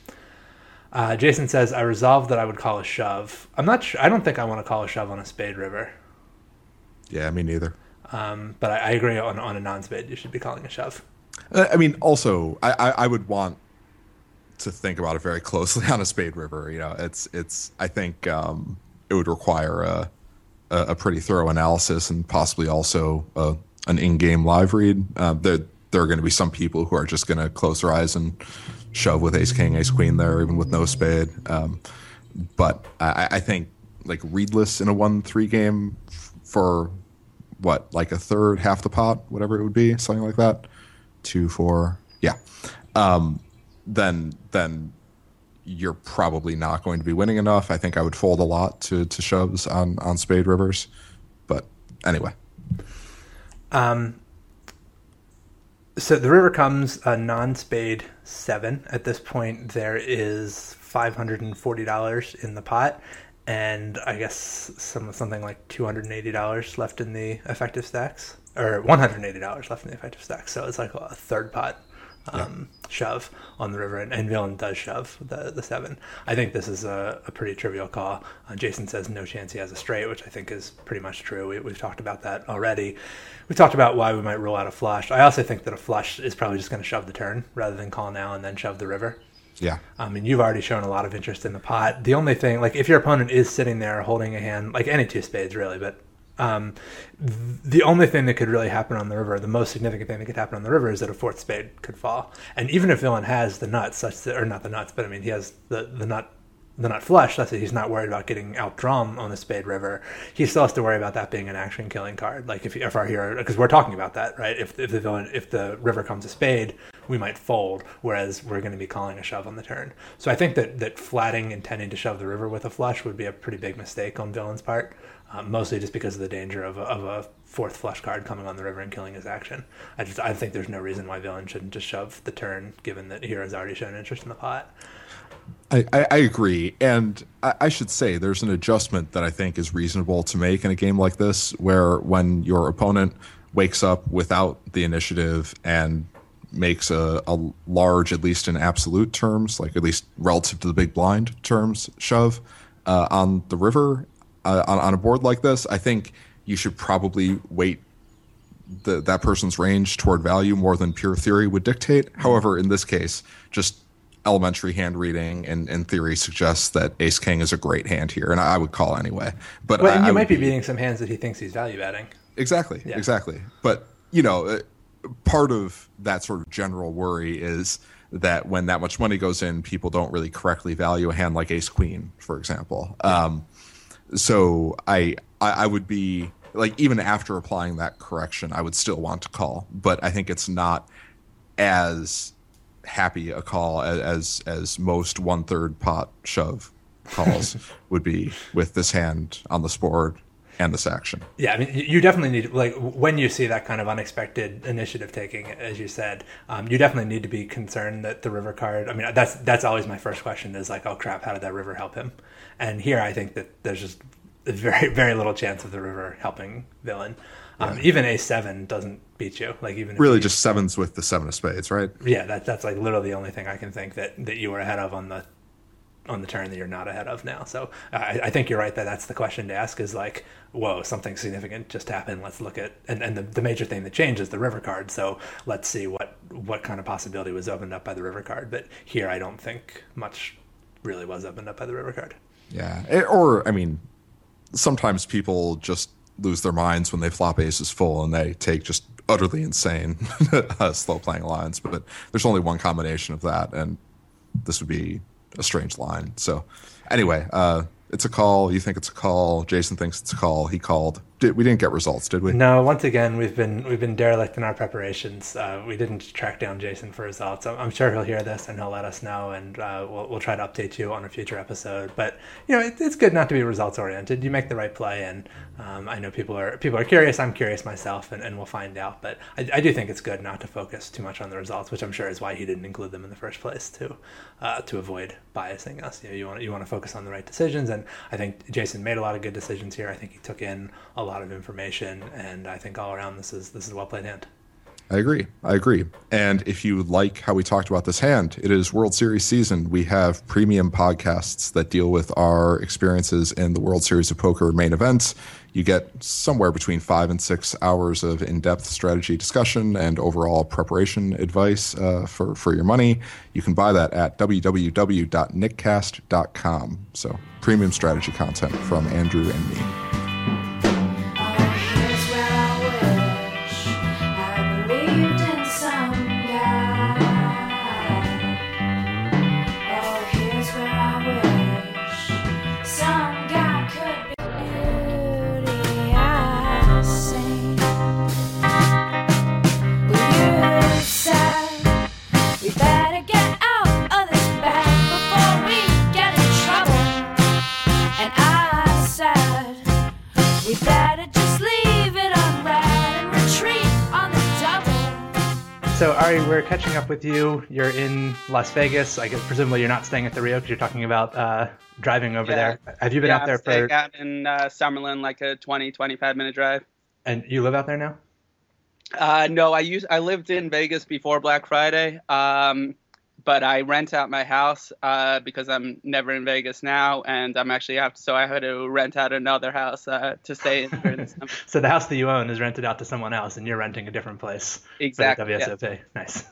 Speaker 1: Uh, Jason says, I resolved that I would call a shove. I'm not sure. I don't think I want to call a shove on a spade river.
Speaker 3: Yeah, me neither.
Speaker 1: Um, but I, I agree on, on a non-spade, you should be calling a shove.
Speaker 3: Uh, I mean, also, I, I, I would want to think about it very closely on a spade river. You know, it's it's. I think um, it would require a, a a pretty thorough analysis and possibly also a, an in-game live read. Uh, there there are going to be some people who are just going to close their eyes and shove with ace king, ace queen there, even with no spade. Um, but I, I think like readless in a one three game for what, like a third, half the pot, whatever it would be, something like that. Two, four, yeah. Um, then then you're probably not going to be winning enough. I think I would fold a lot to, to shoves on, on spade rivers. But anyway.
Speaker 1: Um. So the river comes a non-spade seven. At this point, there is five hundred forty dollars in the pot. And I guess some something like two hundred eighty dollars left in the effective stacks, or one hundred eighty dollars left in the effective stacks. So it's like a third pot um, yeah. shove on the river, and, and villain does shove the the seven. I think this is a, a pretty trivial call. Uh, Jason says no chance he has a straight, which I think is pretty much true. We, we've talked about that already. We've talked about why we might rule out a flush. I also think that a flush is probably just going to shove the turn rather than call now and then shove the river.
Speaker 3: Yeah.
Speaker 1: I mean, you've already shown a lot of interest in the pot. The only thing, like, if your opponent is sitting there holding a hand, like any two spades, really, but um, the only thing that could really happen on the river, the most significant thing that could happen on the river, is that a fourth spade could fall. And even if villain has the nuts, such that, or not the nuts, but I mean, he has the, the nut the nut flush, that's that he's not worried about getting outdrawn on a spade river. He still has to worry about that being an action killing card. Like if, if our hero, because we're talking about that, right? If, if the villain, if the river comes a spade, we might fold, whereas we're going to be calling a shove on the turn. So I think that, that flatting intending to shove the river with a flush would be a pretty big mistake on villain's part, um, mostly just because of the danger of a, of a fourth flush card coming on the river and killing his action. I just I think there's no reason why villain shouldn't just shove the turn, given that hero's already shown interest in the pot.
Speaker 3: I, I, I agree, and I, I should say there's an adjustment that I think is reasonable to make in a game like this, where when your opponent wakes up without the initiative and makes a, a large, at least in absolute terms, like at least relative to the big blind terms, shove uh, on the river uh, on, on a board like this, I think you should probably weight the, that person's range toward value more than pure theory would dictate. However, in this case, just elementary hand reading and, and theory suggests that ace-king is a great hand here, and I would call anyway. But
Speaker 1: well,
Speaker 3: I,
Speaker 1: and you
Speaker 3: I
Speaker 1: might be
Speaker 3: be,
Speaker 1: beating some hands that he thinks he's value betting.
Speaker 3: Exactly,
Speaker 1: Yeah.
Speaker 3: exactly. But, you know, uh, part of that sort of general worry is that when that much money goes in, people don't really correctly value a hand like ace queen, for example.
Speaker 1: Yeah.
Speaker 3: Um, so I, I I would be like, even after applying that correction, I would still want to call, but I think it's not as happy a call as as, as most one third pot shove calls would be with this hand on this board and this action.
Speaker 1: Yeah, I mean, you definitely need, like, when you see that kind of unexpected initiative taking, as you said, um, you definitely need to be concerned that the river card, I mean, that's that's always my first question is like, oh crap, how did that river help him? And here I think that there's just very, very little chance of the river helping villain. Um,
Speaker 3: Yeah.
Speaker 1: Even ace seven doesn't beat you. Like, even if
Speaker 3: Really
Speaker 1: you,
Speaker 3: just sevens with the seven of spades, right?
Speaker 1: yeah, that, that's like literally the only thing I can think that, that you were ahead of on the on the turn that you're not ahead of now. So I, I think you're right that that's the question to ask is like, whoa, something significant just happened. Let's look at, and, and the, the major thing that changed is the river card. So let's see what, what kind of possibility was opened up by the river card. But here, I don't think much really was opened up by the river card.
Speaker 3: Yeah. It- or, I mean, sometimes people just lose their minds when they flop aces full and they take just utterly insane uh, slow playing lines. But there's only one combination of that, and this would be a strange line. So anyway, uh, it's a call. You think it's a call. Jason thinks it's a call. He called. Did, we didn't get results, did we?
Speaker 1: No, once again, we've been we've been derelict in our preparations. Uh, we didn't track down Jason for results. I'm, I'm sure he'll hear this and he'll let us know, and uh, we'll we'll try to update you on a future episode. But you know, it, it's good not to be results oriented. You make the right play, and um, I know people are people are curious. I'm curious myself, and, and we'll find out. But I, I do think it's good not to focus too much on the results, which I'm sure is why he didn't include them in the first place to uh, to avoid biasing us. You know, you want you want to focus on the right decisions, and I think Jason made a lot of good decisions here. I think he took in a lot of information. And I think all around this is this is a well played hand.
Speaker 3: I agree. I agree. And if you like how we talked about this hand, it is World Series season. We have premium podcasts that deal with our experiences in the World Series of Poker main events. You get somewhere between five and six hours of in-depth strategy discussion and overall preparation advice uh, for, for your money. You can buy that at w w w dot nickcast dot com. So premium strategy content from Andrew and me.
Speaker 1: So Ari, we're catching up with you. You're in Las Vegas. I guess presumably you're not staying at the Rio because you're talking about uh, driving over
Speaker 4: Yeah.
Speaker 1: there. Have you been
Speaker 4: yeah,
Speaker 1: out there
Speaker 4: I'm staying
Speaker 1: for?
Speaker 4: out in uh, Summerlin, like a twenty, twenty-five minute drive.
Speaker 1: And you live out there now?
Speaker 4: Uh, no, I used I lived in Vegas before Black Friday, um, but I rent out my house uh, because I'm never in Vegas now, and I'm actually have to, so I had to rent out another house uh, to stay in. during the summer.
Speaker 1: So the house that you own is rented out to someone else, and you're renting a different place.
Speaker 4: Exactly.
Speaker 1: For the W S O P.
Speaker 4: Yeah.
Speaker 1: Nice.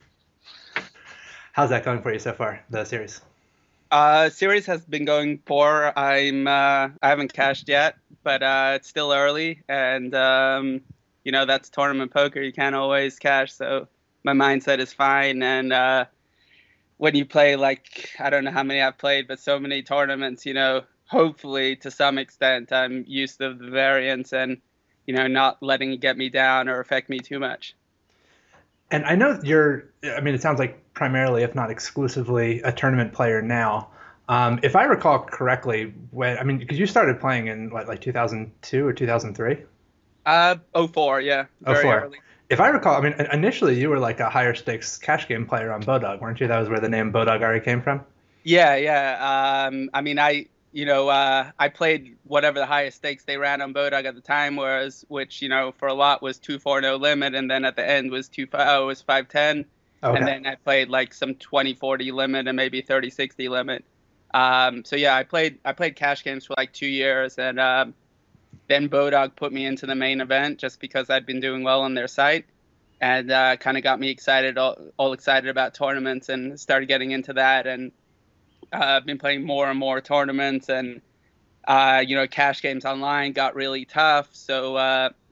Speaker 1: How's that going for you so far? The series.
Speaker 4: Uh, series has been going poor. I'm uh, I haven't cashed yet, but uh, it's still early, and um, you know that's tournament poker. You can't always cash, so my mindset is fine. And uh, when you play, like, I don't know how many I've played, but so many tournaments, you know, hopefully to some extent I'm used to the variance and, you know, not letting it get me down or affect me too much.
Speaker 1: And I know you're, I mean, it sounds like primarily, if not exclusively, a tournament player now. Um, if I recall correctly, when, I mean, because you started playing in what, like two thousand two or two thousand three?
Speaker 4: Uh, oh four, yeah. Very
Speaker 1: oh four.
Speaker 4: early.
Speaker 1: If I recall, I mean, initially you were like a higher stakes cash game player on Bodog, weren't you? That was where the name Bodog Ari came from?
Speaker 4: Yeah, yeah. Um, I mean, I, you know, uh, I played whatever the highest stakes they ran on Bodog at the time was, which, you know, for a lot was two four no limit, and then at the end was two oh, was five ten,
Speaker 1: Okay.
Speaker 4: and then I played like some twenty forty limit and maybe thirty sixty limit. Um, so yeah, I played I played cash games for like two years, and um, then Bodog put me into the main event just because I'd been doing well on their site, and uh, kind of got me excited, all, all excited about tournaments, and started getting into that, and uh, I've been playing more and more tournaments, and uh, you know, cash games online got really tough, so uh,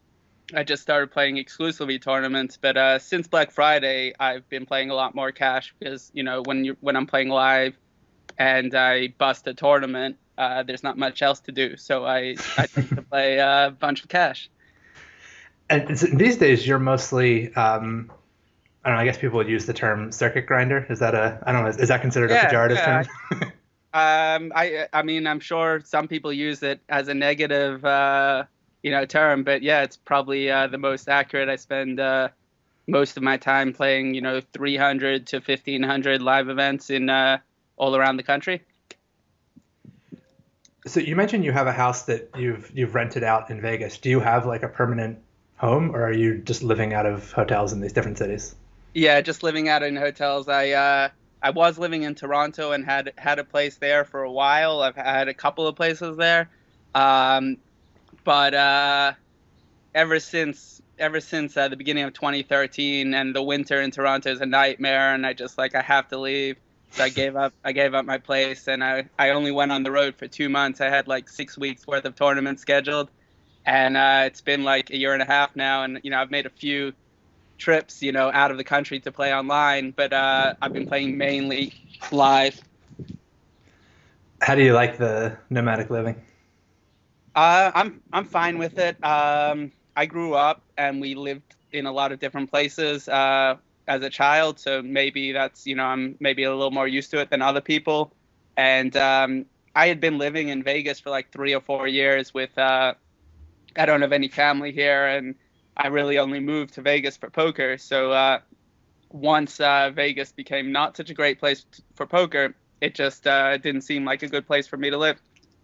Speaker 4: I just started playing exclusively tournaments. But uh, since Black Friday, I've been playing a lot more cash because, you know, when you when I'm playing live and I bust a tournament, uh, there's not much else to do. So I, I tend to play a bunch of cash.
Speaker 1: And these days, you're mostly, um, I don't know, I guess people would use the term circuit grinder. Is that a, I don't know, is, is that considered
Speaker 4: Yeah,
Speaker 1: a pejorative
Speaker 4: yeah.
Speaker 1: term?
Speaker 4: um, I, I mean, I'm sure some people use it as a negative, uh, you know, term, but yeah, it's probably uh, the most accurate. I spend uh, most of my time playing, you know, three hundred to fifteen hundred live events in uh, all around the country.
Speaker 1: So you mentioned you have a house that you've you've rented out in Vegas. Do you have like a permanent home, or are you just living out of hotels in these different cities?
Speaker 4: Yeah, just living out in hotels. I uh, I was living in Toronto and had had a place there for a while. I've had a couple of places there, um, but uh, ever since ever since uh, the beginning of twenty thirteen, and the winter in Toronto is a nightmare, and I just like I have to leave. So I gave up. I gave up my place, and I I only went on the road for two months. I had like six weeks worth of tournaments scheduled. And uh, it's been like a year and a half now, and you know I've made a few trips, you know, out of the country to play online, but uh, I've been playing mainly live.
Speaker 1: How do you like the nomadic living?
Speaker 4: Uh, I'm I'm fine with it. Um, I grew up and we lived in a lot of different places uh, as a child, so maybe that's you know I'm maybe a little more used to it than other people. And um, I had been living in Vegas for like three or four years with. Uh, I don't have any family here, and I really only moved to Vegas for poker. So uh, once uh, Vegas became not such a great place t- for poker, it just uh, didn't seem like a good place for me to live.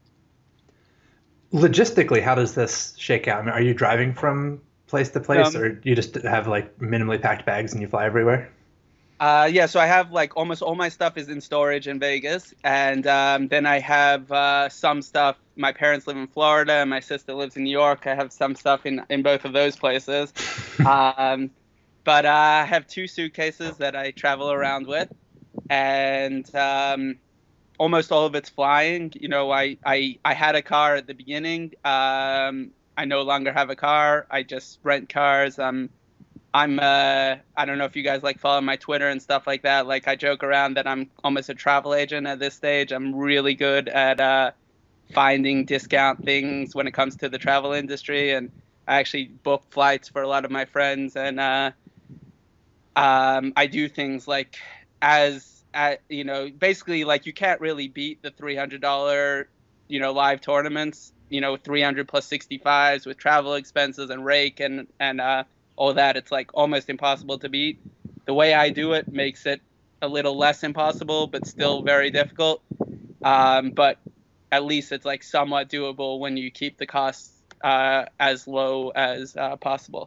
Speaker 1: Logistically, how does this shake out? I mean, are you driving from place to place, um, or you just have like minimally packed bags and you fly everywhere?
Speaker 4: Uh, yeah, so I have like almost all my stuff is in storage in Vegas, and um, then I have uh, some stuff. My parents live in Florida, and my sister lives in New York. I have some stuff in, in both of those places. um, but uh, I have two suitcases that I travel around with, and um, almost all of it's flying. You know, I, I, I had a car at the beginning. Um, I no longer have a car. I just rent cars. Um, I'm, uh, I don't know if you guys like follow my Twitter and stuff like that. Like I joke around that I'm almost a travel agent at this stage. I'm really good at uh, finding discount things when it comes to the travel industry. And I actually book flights for a lot of my friends. And uh, um, I do things like as, at, you know, basically like you can't really beat the three hundred dollars, you know, live tournaments, you know, three hundred plus sixty-fives with travel expenses and rake and, and, uh, all that. It's like almost impossible to beat. The way I do it makes it a little less impossible, but still very difficult. Um, but at least it's like somewhat doable when you keep the costs uh, as low as uh, possible.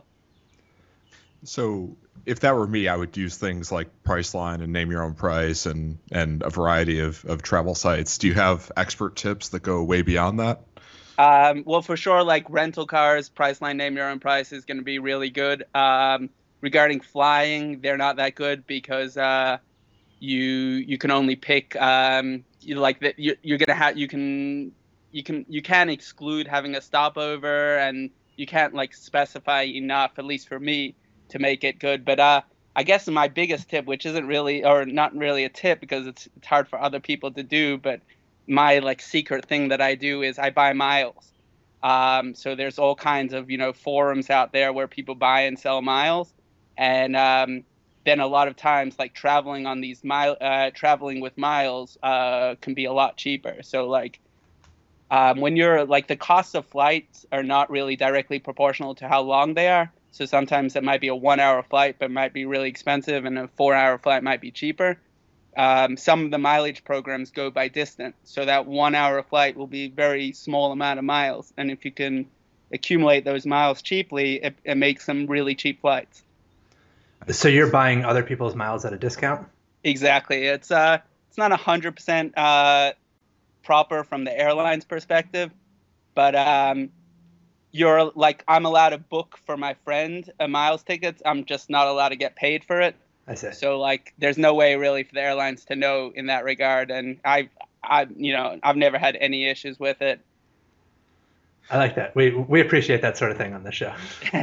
Speaker 3: So if that were me, I would use things like Priceline and Name Your Own Price and, and a variety of, of travel sites. Do you have expert tips that go way beyond that?
Speaker 4: Um, well, for sure, like rental cars, Priceline, Name Your Own Price is going to be really good. Um, regarding flying, they're not that good because uh, you you can only pick um, you like that you, you're gonna have you can you can you can exclude having a stopover, and you can't like specify enough, at least for me, to make it good. But uh, I guess my biggest tip, which isn't really or not really a tip because it's it's hard for other people to do, but my like secret thing that I do is I buy miles. Um, so there's all kinds of, you know, forums out there where people buy and sell miles. And um, then a lot of times like traveling on these mile, uh, traveling with miles uh, can be a lot cheaper. So like um, when you're like the costs of flights are not really directly proportional to how long they are. So sometimes it might be a one hour flight, but might be really expensive, and a four hour flight might be cheaper. Um, some of the mileage programs go by distance, so that one hour flight will be very small amount of miles. And if you can accumulate those miles cheaply, it, it makes them really cheap flights.
Speaker 1: So you're buying other people's miles at a discount?
Speaker 4: Exactly. It's uh, it's not one hundred percent uh, proper from the airline's perspective, but um, you're like, I'm allowed to book for my friend a miles tickets. I'm just not allowed to get paid for it.
Speaker 1: I see.
Speaker 4: So like, there's no way really for the airlines to know in that regard, and I've, I, you know, I've never had any issues with it.
Speaker 1: I like that. We we appreciate that sort of thing on the show.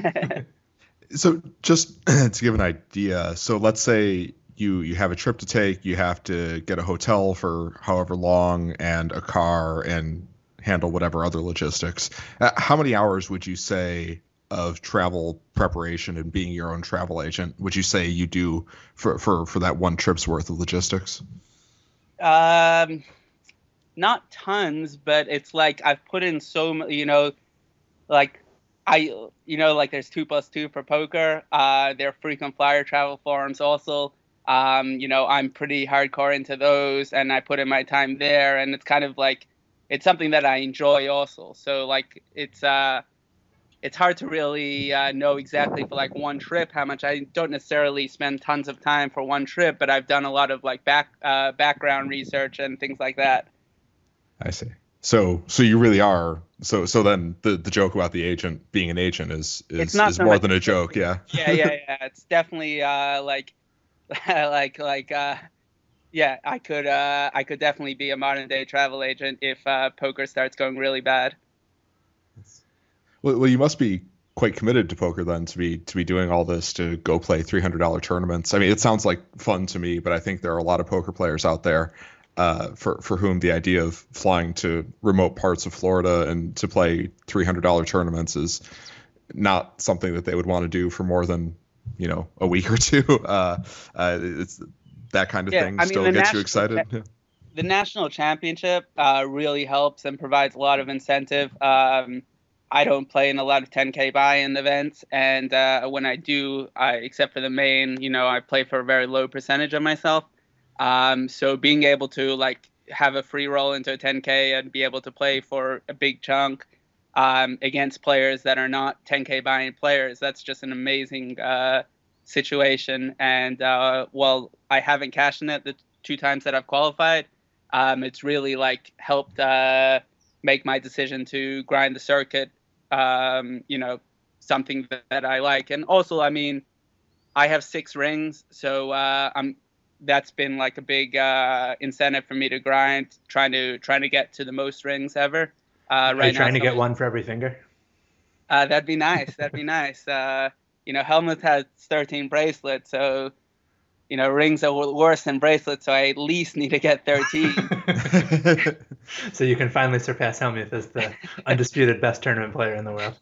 Speaker 3: So just to give an idea, so let's say you you have a trip to take, you have to get a hotel for however long and a car and handle whatever other logistics. Uh, how many hours would you say of travel preparation and being your own travel agent would you say you do for for for that one trip's worth of logistics?
Speaker 4: Um, not tons, but it's like I've put in so m- you know, like I you know like there's two plus two for poker. Uh, there are frequent flyer travel forums also. Um, you know, I'm pretty hardcore into those, and I put in my time there, and it's kind of like it's something that I enjoy also. So like it's uh it's hard to really uh, know exactly for like one trip how much. I don't necessarily spend tons of time for one trip, but I've done a lot of like back uh, background research and things like that.
Speaker 3: I see. So so you really are so so then the the joke about the agent being an agent is is, is
Speaker 4: so
Speaker 3: more
Speaker 4: much-
Speaker 3: than a joke, yeah.
Speaker 4: Yeah, yeah, yeah. It's definitely uh, like like like uh, yeah. I could uh, I could definitely be a modern day travel agent if uh, poker starts going really bad.
Speaker 3: Well, well, you must be quite committed to poker then to be to be doing all this to go play three hundred dollars tournaments. I mean, it sounds like fun to me, but I think there are a lot of poker players out there uh, for for whom the idea of flying to remote parts of Florida and to play three hundred dollars tournaments is not something that they would want to do for more than, you know, a week or two. Uh, uh, it's that kind of
Speaker 4: Yeah,
Speaker 3: thing
Speaker 4: I mean,
Speaker 3: still
Speaker 4: the
Speaker 3: gets you
Speaker 4: national-
Speaker 3: excited. Yeah.
Speaker 4: The national championship uh, really helps and provides a lot of incentive. Um, I don't play in a lot of ten K buy-in events, and uh, when I do, I, except for the main, you know, I play for a very low percentage of myself. Um, so being able to like have a free roll into a ten K and be able to play for a big chunk um, against players that are not ten K buy-in players, that's just an amazing uh, situation. And uh, while I haven't cashed in it the two times that I've qualified, um, it's really like helped uh, make my decision to grind the circuit. Um, you know, something that, that I like. And also, I mean, I have six rings, so uh, I'm that's been like a big uh, incentive for me to grind, trying to trying to get to the most rings ever. Uh,
Speaker 1: Are
Speaker 4: right
Speaker 1: you trying
Speaker 4: now,
Speaker 1: to get one for every finger?
Speaker 4: Uh, that'd be nice. That'd be nice. Uh, you know, Helmut has thirteen bracelets, so you know, rings are worse than bracelets, so I at least need to get thirteen.
Speaker 1: So you can finally surpass Helmuth as the undisputed best tournament player in the world.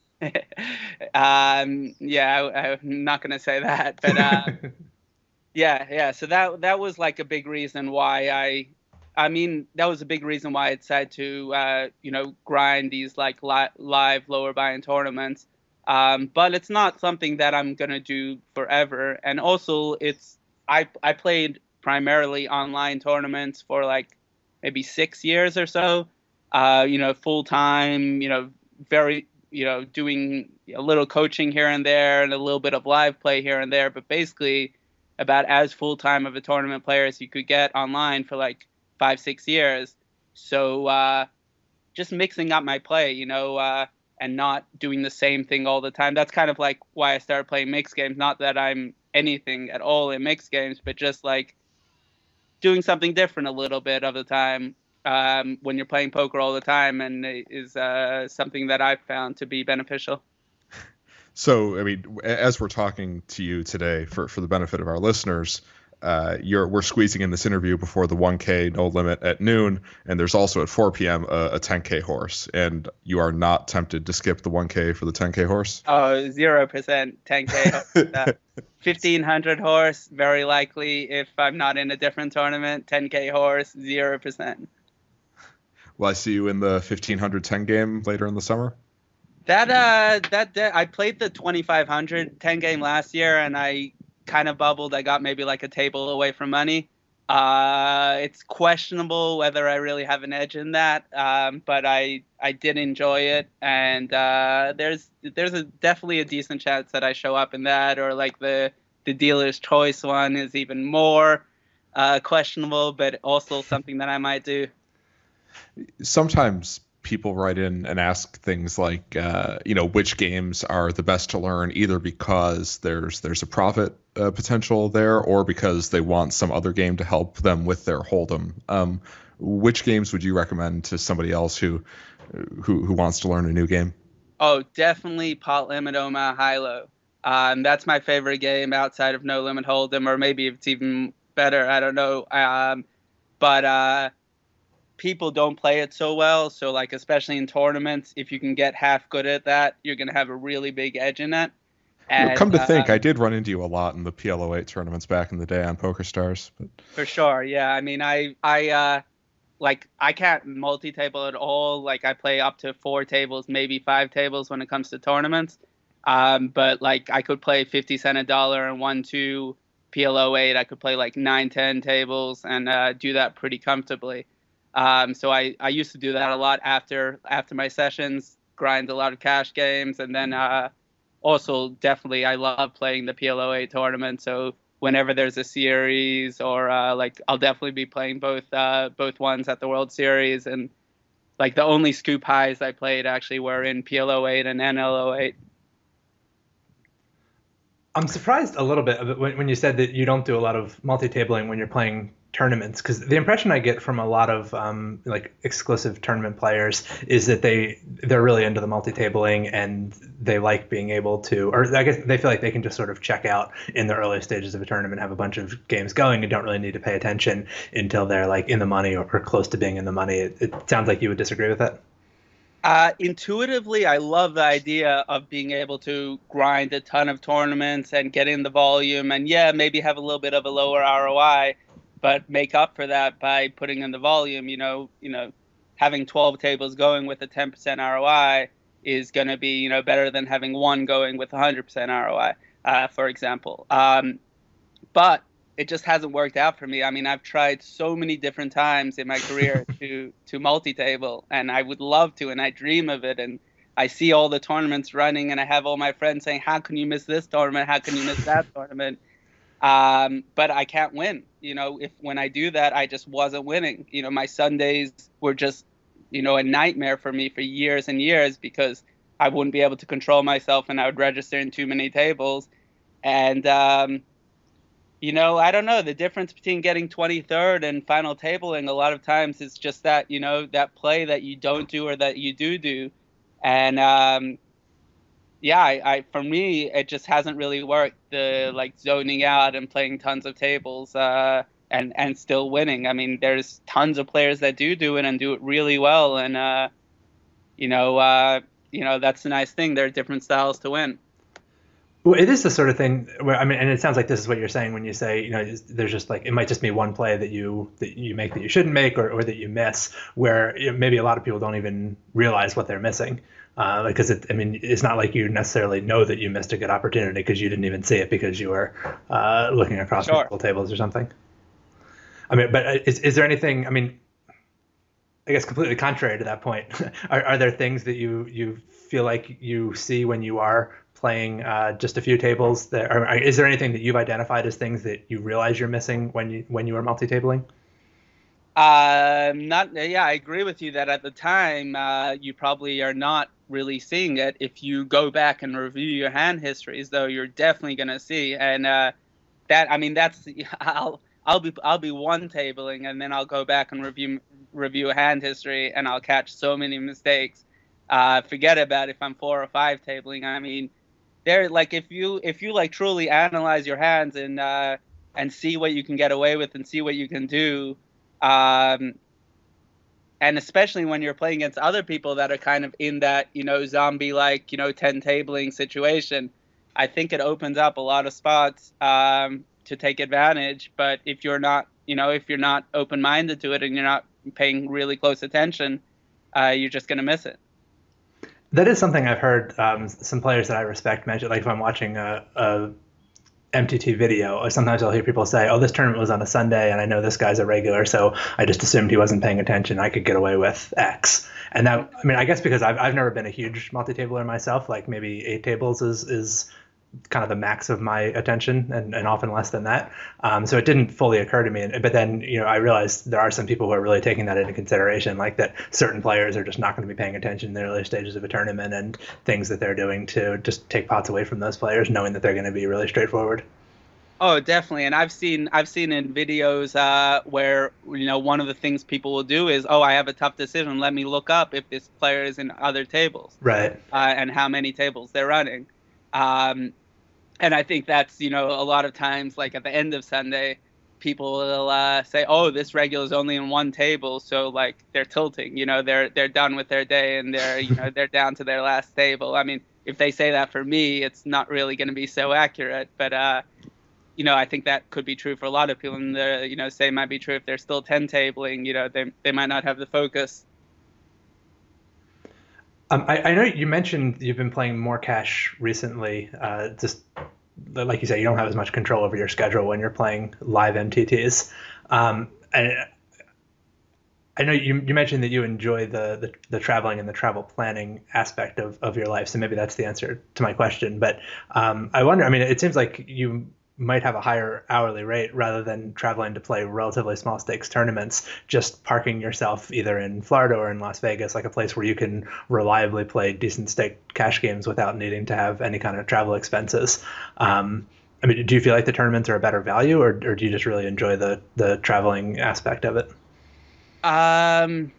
Speaker 4: um, yeah, I, I'm not going to say that, but uh, yeah, yeah. So that that was like a big reason why I, I mean, that was a big reason why I decided to, uh, you know, grind these like li- live lower buy-in tournaments. Um, but it's not something that I'm going to do forever. And also, it's I I played primarily online tournaments for like maybe six years or so. Uh, you know, full time. You know, very. You know, doing a little coaching here and there and a little bit of live play here and there, but basically about as full-time of a tournament player as you could get online for like five, six years. So uh, just mixing up my play, you know, uh, and not doing the same thing all the time. That's kind of like why I started playing mixed games. Not that I'm anything at all in mixed games, but just like doing something different a little bit of the time. Um, when you're playing poker all the time, and it is uh, something that I've found to be beneficial.
Speaker 3: So, I mean, as we're talking to you today, for, for the benefit of our listeners, uh, you're we're squeezing in this interview before the one K no limit at noon, and there's also at four p.m. a, a ten K horse, and you are not tempted to skip the one K for the ten K horse?
Speaker 4: Oh, zero percent ten K. uh, fifteen hundred horse, very likely if I'm not in a different tournament. ten K horse, zero percent.
Speaker 3: Will I see you in the fifteen hundred ten game later in the summer?
Speaker 4: That uh, that de- I played the twenty-five hundred ten game last year, and I kind of bubbled. I got maybe like a table away from money. Uh, it's questionable whether I really have an edge in that, um, but I I did enjoy it, and uh, there's there's a definitely a decent chance that I show up in that, or like the the dealer's choice one is even more uh, questionable, but also something that I might do.
Speaker 3: Sometimes people write in and ask things like, uh, you know, which games are the best to learn, either because there's there's a profit uh, potential there, or because they want some other game to help them with their hold'em. Um, which games would you recommend to somebody else who who who wants to learn a new game?
Speaker 4: Oh, definitely Pot Limit Omaha High-Low. Um, that's my favorite game outside of No Limit Hold'em, or maybe it's even better. I don't know. Um, but uh, people don't play it so well. So, like, especially in tournaments, if you can get half good at that, you're going to have a really big edge in it.
Speaker 3: And, Come to uh, think, I did run into you a lot in the P L O eight tournaments back in the day on PokerStars. But...
Speaker 4: For sure, yeah. I mean, I, I, uh, like, I can't multi-table at all. Like, I play up to four tables, maybe five tables when it comes to tournaments. Um, but, like, I could play fifty cent a dollar and one, two P L O eight. I could play, like, nine, ten tables and uh, do that pretty comfortably. Um, so I, I used to do that a lot after after my sessions, grind a lot of cash games. And then uh, also, definitely, I love playing the P L O eight tournament. So whenever there's a series or, uh, like, I'll definitely be playing both uh, both ones at the World Series. And, like, the only scoop highs I played actually were in P L O eight and N L O eight.
Speaker 1: I'm surprised a little bit when, when you said that you don't do a lot of multi-tabling when you're playing tournaments, because the impression I get from a lot of um, like exclusive tournament players is that they they're really into the multi-tabling and they like being able to, or I guess they feel like they can just sort of check out in the early stages of a tournament, have a bunch of games going, and don't really need to pay attention until they're like in the money or, or close to being in the money. It, it sounds like you would disagree with that.
Speaker 4: Uh, intuitively, I love the idea of being able to grind a ton of tournaments and get in the volume and, yeah, maybe have a little bit of a lower R O I, but make up for that by putting in the volume. You know, you know, having twelve tables going with a ten percent R O I is going to be, you know, better than having one going with one hundred percent R O I, uh, for example. Um, but it just hasn't worked out for me. I mean, I've tried so many different times in my career to to multi-table, and I would love to, and I dream of it, and I see all the tournaments running, and I have all my friends saying, how can you miss this tournament? How can you miss that tournament? Um, but I can't win. You know, if when I do that, I just wasn't winning. You know, my Sundays were just, you know, a nightmare for me for years and years because I wouldn't be able to control myself, and I would register in too many tables. And, um, you know, I don't know. The difference between getting twenty-third and final tabling a lot of times is just that, you know, that play that you don't do or that you do do. And, um, yeah, I, I for me, it just hasn't really worked, the, like, zoning out and playing tons of tables uh, and, and still winning. I mean, there's tons of players that do do it and do it really well. And, uh, you know, uh, you know, that's the nice thing. There are different styles to win.
Speaker 1: Well, it is the sort of thing where, I mean, and it sounds like this is what you're saying when you say, you know, there's just like, it might just be one play that you that you make that you shouldn't make, or, or that you miss, where you know, maybe a lot of people don't even realize what they're missing. Uh, because it, I mean, it's not like you necessarily know that you missed a good opportunity because you didn't even see it because you were uh, looking across
Speaker 4: Sure.
Speaker 1: multiple tables or something. I mean, but is is there anything, I mean, I guess completely contrary to that point, are, are there things that you, you feel like you see when you are playing uh, just a few tables there, or is there anything that you've identified as things that you realize you're missing when you when you are multi-tabling?
Speaker 4: Um, not yeah, I agree with you that at the time uh, you probably are not really seeing it. If you go back and review your hand histories, though, you're definitely gonna see. And uh, that I mean that's I'll I'll be I'll be one tabling and then I'll go back and review review a hand history and I'll catch so many mistakes. Uh, forget about if I'm four or five tabling. I mean. There, like if you if you like truly analyze your hands and uh, and see what you can get away with and see what you can do, um, and especially when you're playing against other people that are kind of in that you know zombie like you know ten tabling situation, I think it opens up a lot of spots um, to take advantage. But if you're not you know if you're not open minded to it and you're not paying really close attention, uh, you're just gonna miss it.
Speaker 1: That is something I've heard um, some players that I respect mention. Like if I'm watching a, a M T T video, or sometimes I'll hear people say, "Oh, this tournament was on a Sunday, and I know this guy's a regular, so I just assumed he wasn't paying attention. I could get away with X." And that, I mean, I guess because I've I've never been a huge multi-tabler myself. Like maybe eight tables is is kind of the max of my attention, and, and often less than that. Um, so it didn't fully occur to me. But then, you know, I realized there are some people who are really taking that into consideration, like that certain players are just not going to be paying attention in the early stages of a tournament and things that they're doing to just take pots away from those players, knowing that they're going to be really straightforward.
Speaker 4: Oh, definitely. And I've seen I've seen in videos uh, where, you know, one of the things people will do is, oh, I have a tough decision. Let me look up if this player is in other tables,
Speaker 1: Right.
Speaker 4: uh, and how many tables they're running. Um, and I think that's, you know, a lot of times, like at the end of Sunday, people will uh, say, oh, this regular is only in one table, so like they're tilting. You know, they're they're done with their day and they're you know they're down to their last table. I mean, if they say that for me, it's not really going to be so accurate, but. Uh, You know, I think that could be true for a lot of people, and the you know, same might be true if they're still ten tabling. You know, they they might not have the focus.
Speaker 1: Um, I, I know you mentioned you've been playing more cash recently. Uh, just like you said, you don't have as much control over your schedule when you're playing live M T Ts. Um, and I know you you mentioned that you enjoy the, the the traveling and the travel planning aspect of of your life. So maybe that's the answer to my question. But um, I wonder. I mean, it seems like you might have a higher hourly rate rather than traveling to play relatively small stakes tournaments, just parking yourself either in Florida or in Las Vegas, like a place where you can reliably play decent stake cash games without needing to have any kind of travel expenses. Um, I mean, do you feel like the tournaments are a better value, or, or do you just really enjoy the, the traveling aspect of it?
Speaker 4: Um,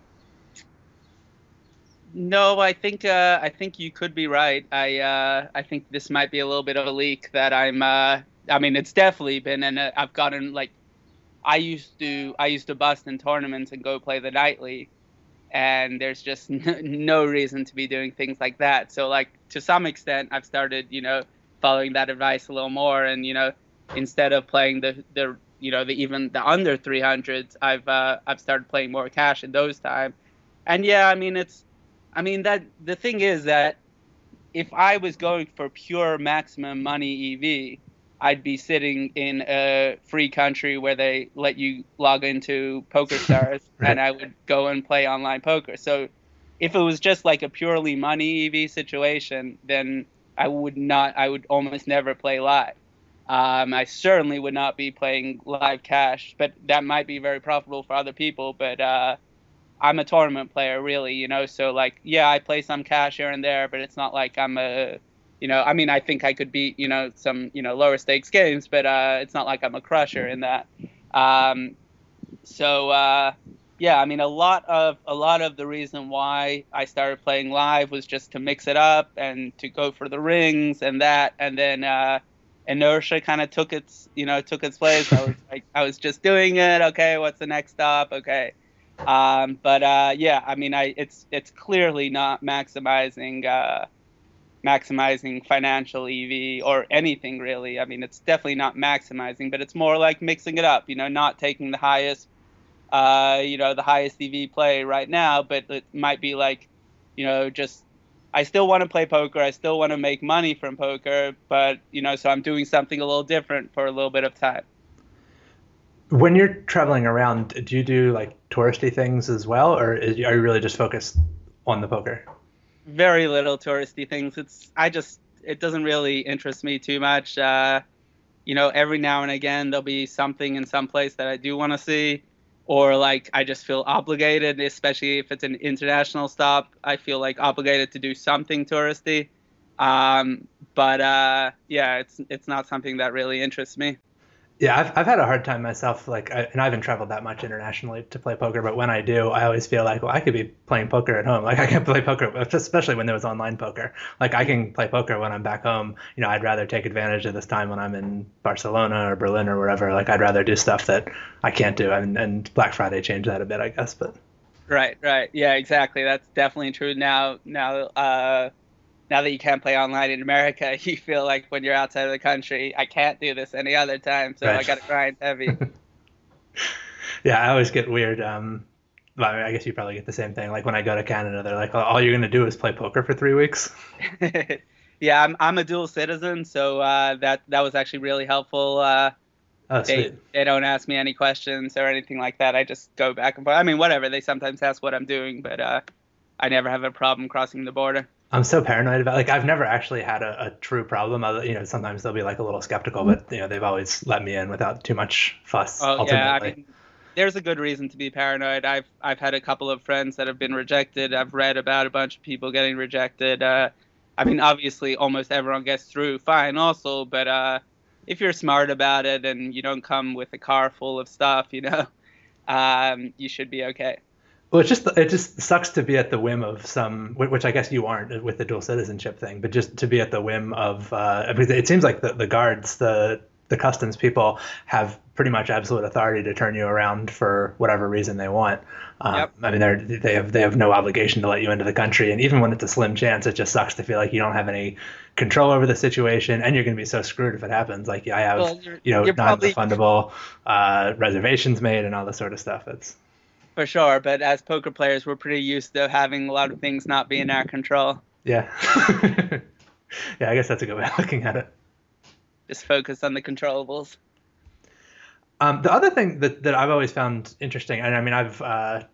Speaker 4: no, I think uh, I think you could be right. I uh, I think this might be a little bit of a leak that I'm. Uh, I mean, it's definitely been, and I've gotten like, I used to, I used to bust in tournaments and go play the nightly, and there's just no, no reason to be doing things like that. So like, to some extent, I've started, you know, following that advice a little more, and you know, instead of playing the the, you know, the even the under three hundreds, I've uh, I've started playing more cash in those time, and yeah, I mean, it's, I mean that the thing is that if I was going for pure maximum money E V, I'd be sitting in a free country where they let you log into PokerStars, right. And I would go and play online poker. So if it was just like a purely money E V situation, then I would not, I would almost never play live. Um, I certainly would not be playing live cash, but that might be very profitable for other people. But uh, I'm a tournament player, really, you know, so like, yeah, I play some cash here and there, but it's not like I'm a, you know, I mean, I think I could beat, you know, some, you know, lower stakes games, but uh, it's not like I'm a crusher in that. Um, so, uh, yeah, I mean, a lot of a lot of the reason why I started playing live was just to mix it up and to go for the rings and that. And then uh, inertia kind of took its, you know, took its place. I was like, I was just doing it. OK, what's the next stop? OK. Um, but uh, yeah, I mean, I it's it's clearly not maximizing. Uh, maximizing financial E V or anything really. I mean, it's definitely not maximizing, but it's more like mixing it up, you know, not taking the highest, uh, you know, the highest E V play right now, but it might be like, you know, just, I still want to play poker. I still want to make money from poker, but, you know, so I'm doing something a little different for a little bit of time.
Speaker 1: When you're traveling around, do you do like touristy things as well, or is, are you really just focused on the poker?
Speaker 4: Very little touristy things. It's I just it doesn't really interest me too much. Uh, you know, every now and again there'll be something in some place that I do want to see, or like I just feel obligated, especially if it's an international stop. I feel like obligated to do something touristy. Um, but uh, yeah, it's it's not something that really interests me.
Speaker 1: Yeah, I've I've had a hard time myself, like, I, and I haven't traveled that much internationally to play poker, but when I do, I always feel like, well, I could be playing poker at home. Like, I can play poker, especially when there was online poker. Like, I can play poker when I'm back home. You know, I'd rather take advantage of this time when I'm in Barcelona or Berlin or wherever. Like, I'd rather do stuff that I can't do. And, and Black Friday changed that a bit, I guess. But
Speaker 4: right, right, yeah, exactly. That's definitely true now. Now, uh, now that you can't play online in America, you feel like when you're outside of the country, I can't do this any other time, so right. I got to grind heavy.
Speaker 1: Yeah, I always get weird. Um, well, I guess you probably get the same thing. Like when I go to Canada, they're like, all you're going to do is play poker for three weeks?
Speaker 4: Yeah, I'm I'm a dual citizen, so uh, that, that was actually really helpful. Uh,
Speaker 1: oh,
Speaker 4: they,
Speaker 1: sweet.
Speaker 4: They don't ask me any questions or anything like that. I just go back and forth. I mean, whatever. They sometimes ask what I'm doing, but uh, I never have a problem crossing the border.
Speaker 1: I'm so paranoid about, like, I've never actually had a, a true problem. Other, you know, sometimes they'll be like a little skeptical, but you know, they've always let me in without too much fuss.
Speaker 4: Oh
Speaker 1: ultimately.
Speaker 4: yeah, I mean, there's a good reason to be paranoid. I've I've had a couple of friends that have been rejected. I've read about a bunch of people getting rejected. Uh, I mean, obviously, almost everyone gets through fine, also, but uh, if you're smart about it and you don't come with a car full of stuff, you know, um, you should be okay.
Speaker 1: Well, it just it just sucks to be at the whim of some, which I guess you aren't with the dual citizenship thing, but just to be at the whim of, uh, because it seems like the, the guards, the the customs people have pretty much absolute authority to turn you around for whatever reason they want. Um,
Speaker 4: Yep.
Speaker 1: I mean, they're they have they have no obligation to let you into the country, and even when it's a slim chance, it just sucks to feel like you don't have any control over the situation, and you're going to be so screwed if it happens. Like I have,
Speaker 4: Well, you're-
Speaker 1: you know,
Speaker 4: you're probably-
Speaker 1: non-refundable uh, reservations made and all this sort of stuff. It's
Speaker 4: For sure, but as poker players, we're pretty used to having a lot of things not be in our control.
Speaker 1: yeah, yeah. I guess that's a good way of looking at it.
Speaker 4: Just focus on the controllables.
Speaker 1: Um, the other thing that, that I've always found interesting, and I mean, I've, uh,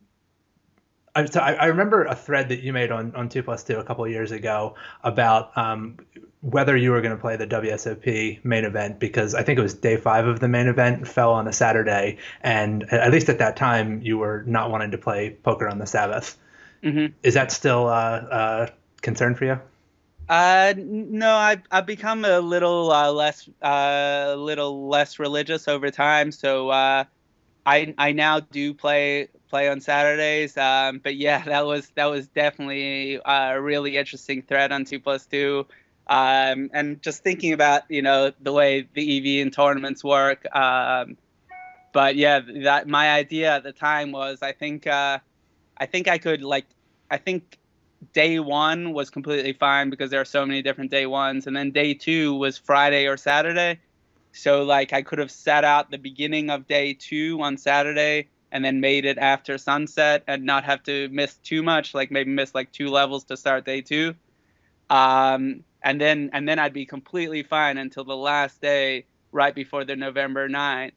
Speaker 1: I've so I, I remember a thread that you made on, on two plus two a couple of years ago about um, whether you were going to play the W S O P main event, because I think it was day five of the main event fell on a Saturday, and at least at that time you were not wanting to play poker on the Sabbath.
Speaker 4: Mm-hmm.
Speaker 1: Is that still uh, a concern for you?
Speaker 4: Uh, no, I've I've become a little uh, less uh, little less religious over time. So uh, I I now do play play on Saturdays. Um, but yeah, that was that was definitely a really interesting thread on two plus two. Um, and just thinking about you know the way the E V and tournaments work. Um, but yeah, that my idea at the time was I think uh, I think I could like I think. Day one was completely fine because there are so many different day ones, and then day two was Friday or Saturday. So like I could have sat out the beginning of day two on Saturday and then made it after sunset and not have to miss too much, like maybe miss like two levels to start day two. Um, and then and then I'd be completely fine until the last day, right before the November ninth.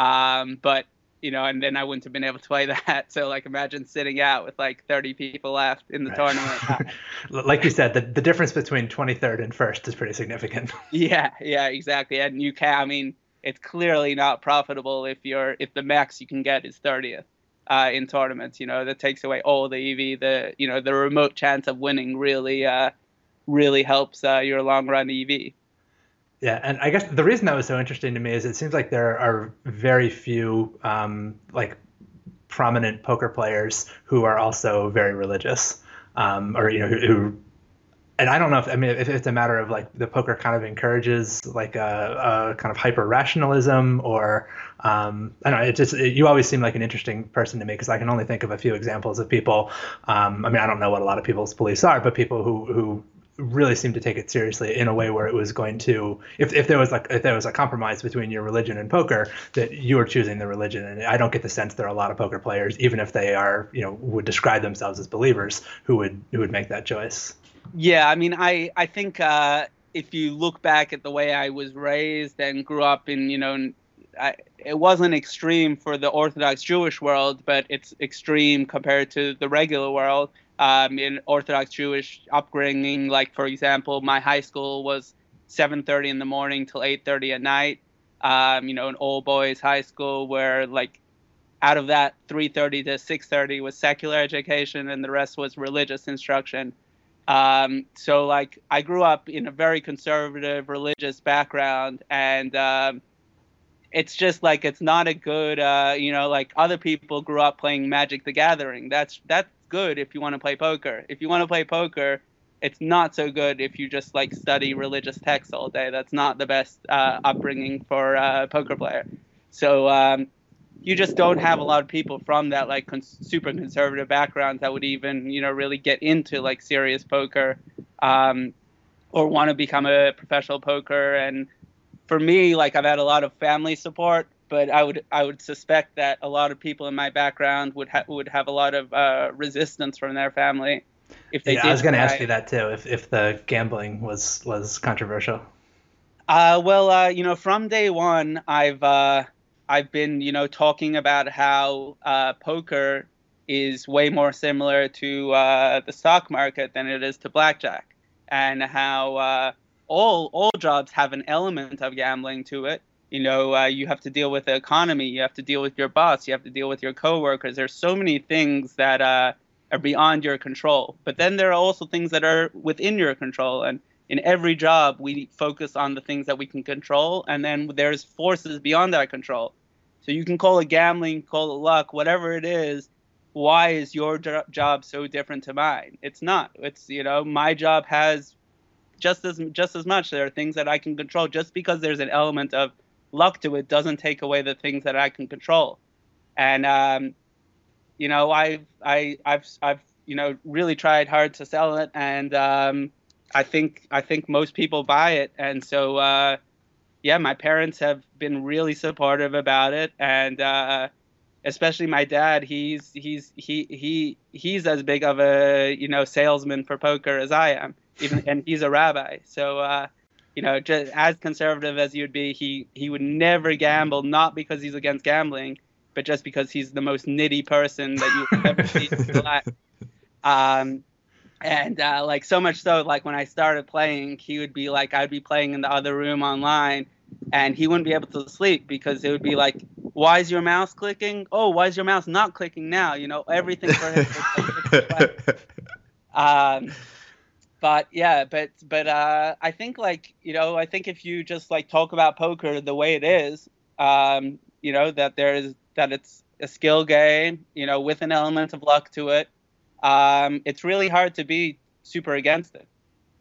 Speaker 4: Um, but you know, and then I wouldn't have been able to play that. So, like, imagine sitting out with like thirty people left in the
Speaker 1: Right.
Speaker 4: tournament.
Speaker 1: Like you said, the, the difference between twenty-third and first is pretty significant.
Speaker 4: Yeah, yeah, exactly. And you can, I mean, it's clearly not profitable if you're if the max you can get is thirtieth uh, in tournaments. You know, that takes away all the E V. The you know the remote chance of winning really uh, really helps uh, your long run E V.
Speaker 1: Yeah, and I guess the reason that was so interesting to me is it seems like there are very few um, like prominent poker players who are also very religious, um, or you know, who, who. And I don't know if I mean if it's a matter of like the poker kind of encourages like a, a kind of hyper rationalism, or um, I don't know. It just it, you always seem like an interesting person to me because I can only think of a few examples of people. Um, I mean, I don't know what a lot of people's beliefs are, but people who who. really seemed to take it seriously in a way where it was going to, if, if there was like if there was a compromise between your religion and poker, that you were choosing the religion. And I don't get the sense there are a lot of poker players, even if they are, you know, would describe themselves as believers, who would who would make that choice.
Speaker 4: Yeah, I mean, I I think uh, if you look back at the way I was raised and grew up in, you know, I, it wasn't extreme for the Orthodox Jewish world, but it's extreme compared to the regular world. Um, in Orthodox Jewish upbringing, like, for example, my high school was seven thirty in the morning till eight thirty at night. Um, you know, an all boys high school where, like, out of that three thirty to six thirty was secular education and the rest was religious instruction. Um, so, like, I grew up in a very conservative religious background, and um, it's just like it's not a good, uh, you know, like other people grew up playing Magic the Gathering. That's that's good if you want to play poker. If you want to play poker, it's not so good if you just like study religious texts all day. That's not the best uh, upbringing for a poker player. So um, you just don't have a lot of people from that like con- super conservative background that would even, you know, really get into like serious poker um, or want to become a professional poker. And for me, like I've had a lot of family support, but I would I would suspect that a lot of people in my background would ha- would have a lot of uh, resistance from their family if they
Speaker 1: yeah,
Speaker 4: did.
Speaker 1: I was going to
Speaker 4: try.
Speaker 1: ask you that too, if if the gambling was was controversial.
Speaker 4: Uh, well, uh, you know, from day one, I've uh, I've been, you know, talking about how uh, poker is way more similar to uh, the stock market than it is to blackjack, and how uh, all all jobs have an element of gambling to it. You know, uh, you have to deal with the economy, you have to deal with your boss, you have to deal with your coworkers. There's so many things that uh, are beyond your control. But then there are also things that are within your control. And in every job, we focus on the things that we can control, and then there's forces beyond our control. So you can call it gambling, call it luck, whatever it is. Why is your jo- job so different to mine? It's not. It's, you know, my job has just as just as much. There are things that I can control. Just because there's an element of luck to it doesn't take away the things that I can control. And um, you know, I've I I've I've you know really tried hard to sell it, and um, I think I think most people buy it. And so uh, yeah, my parents have been really supportive about it, and uh, especially my dad. He's he's he he he's as big of a you know salesman for poker as I am, even, and he's a rabbi. So uh, you know, just as conservative as you'd be, he he would never gamble, not because he's against gambling, but just because he's the most nitty person that you've ever seen in your life. Um, and uh, like so much so, like when I started playing, he would be like, I'd be playing in the other room online, and he wouldn't be able to sleep because it would be like, why is your mouse clicking? Oh, why is your mouse not clicking now? You know, everything for him. Was like, um, but yeah, but but uh, I think like you know, I think if you just like talk about poker the way it is, um, you know, that there is that it's a skill game, you know, with an element of luck to it. Um, it's really hard to be super against it.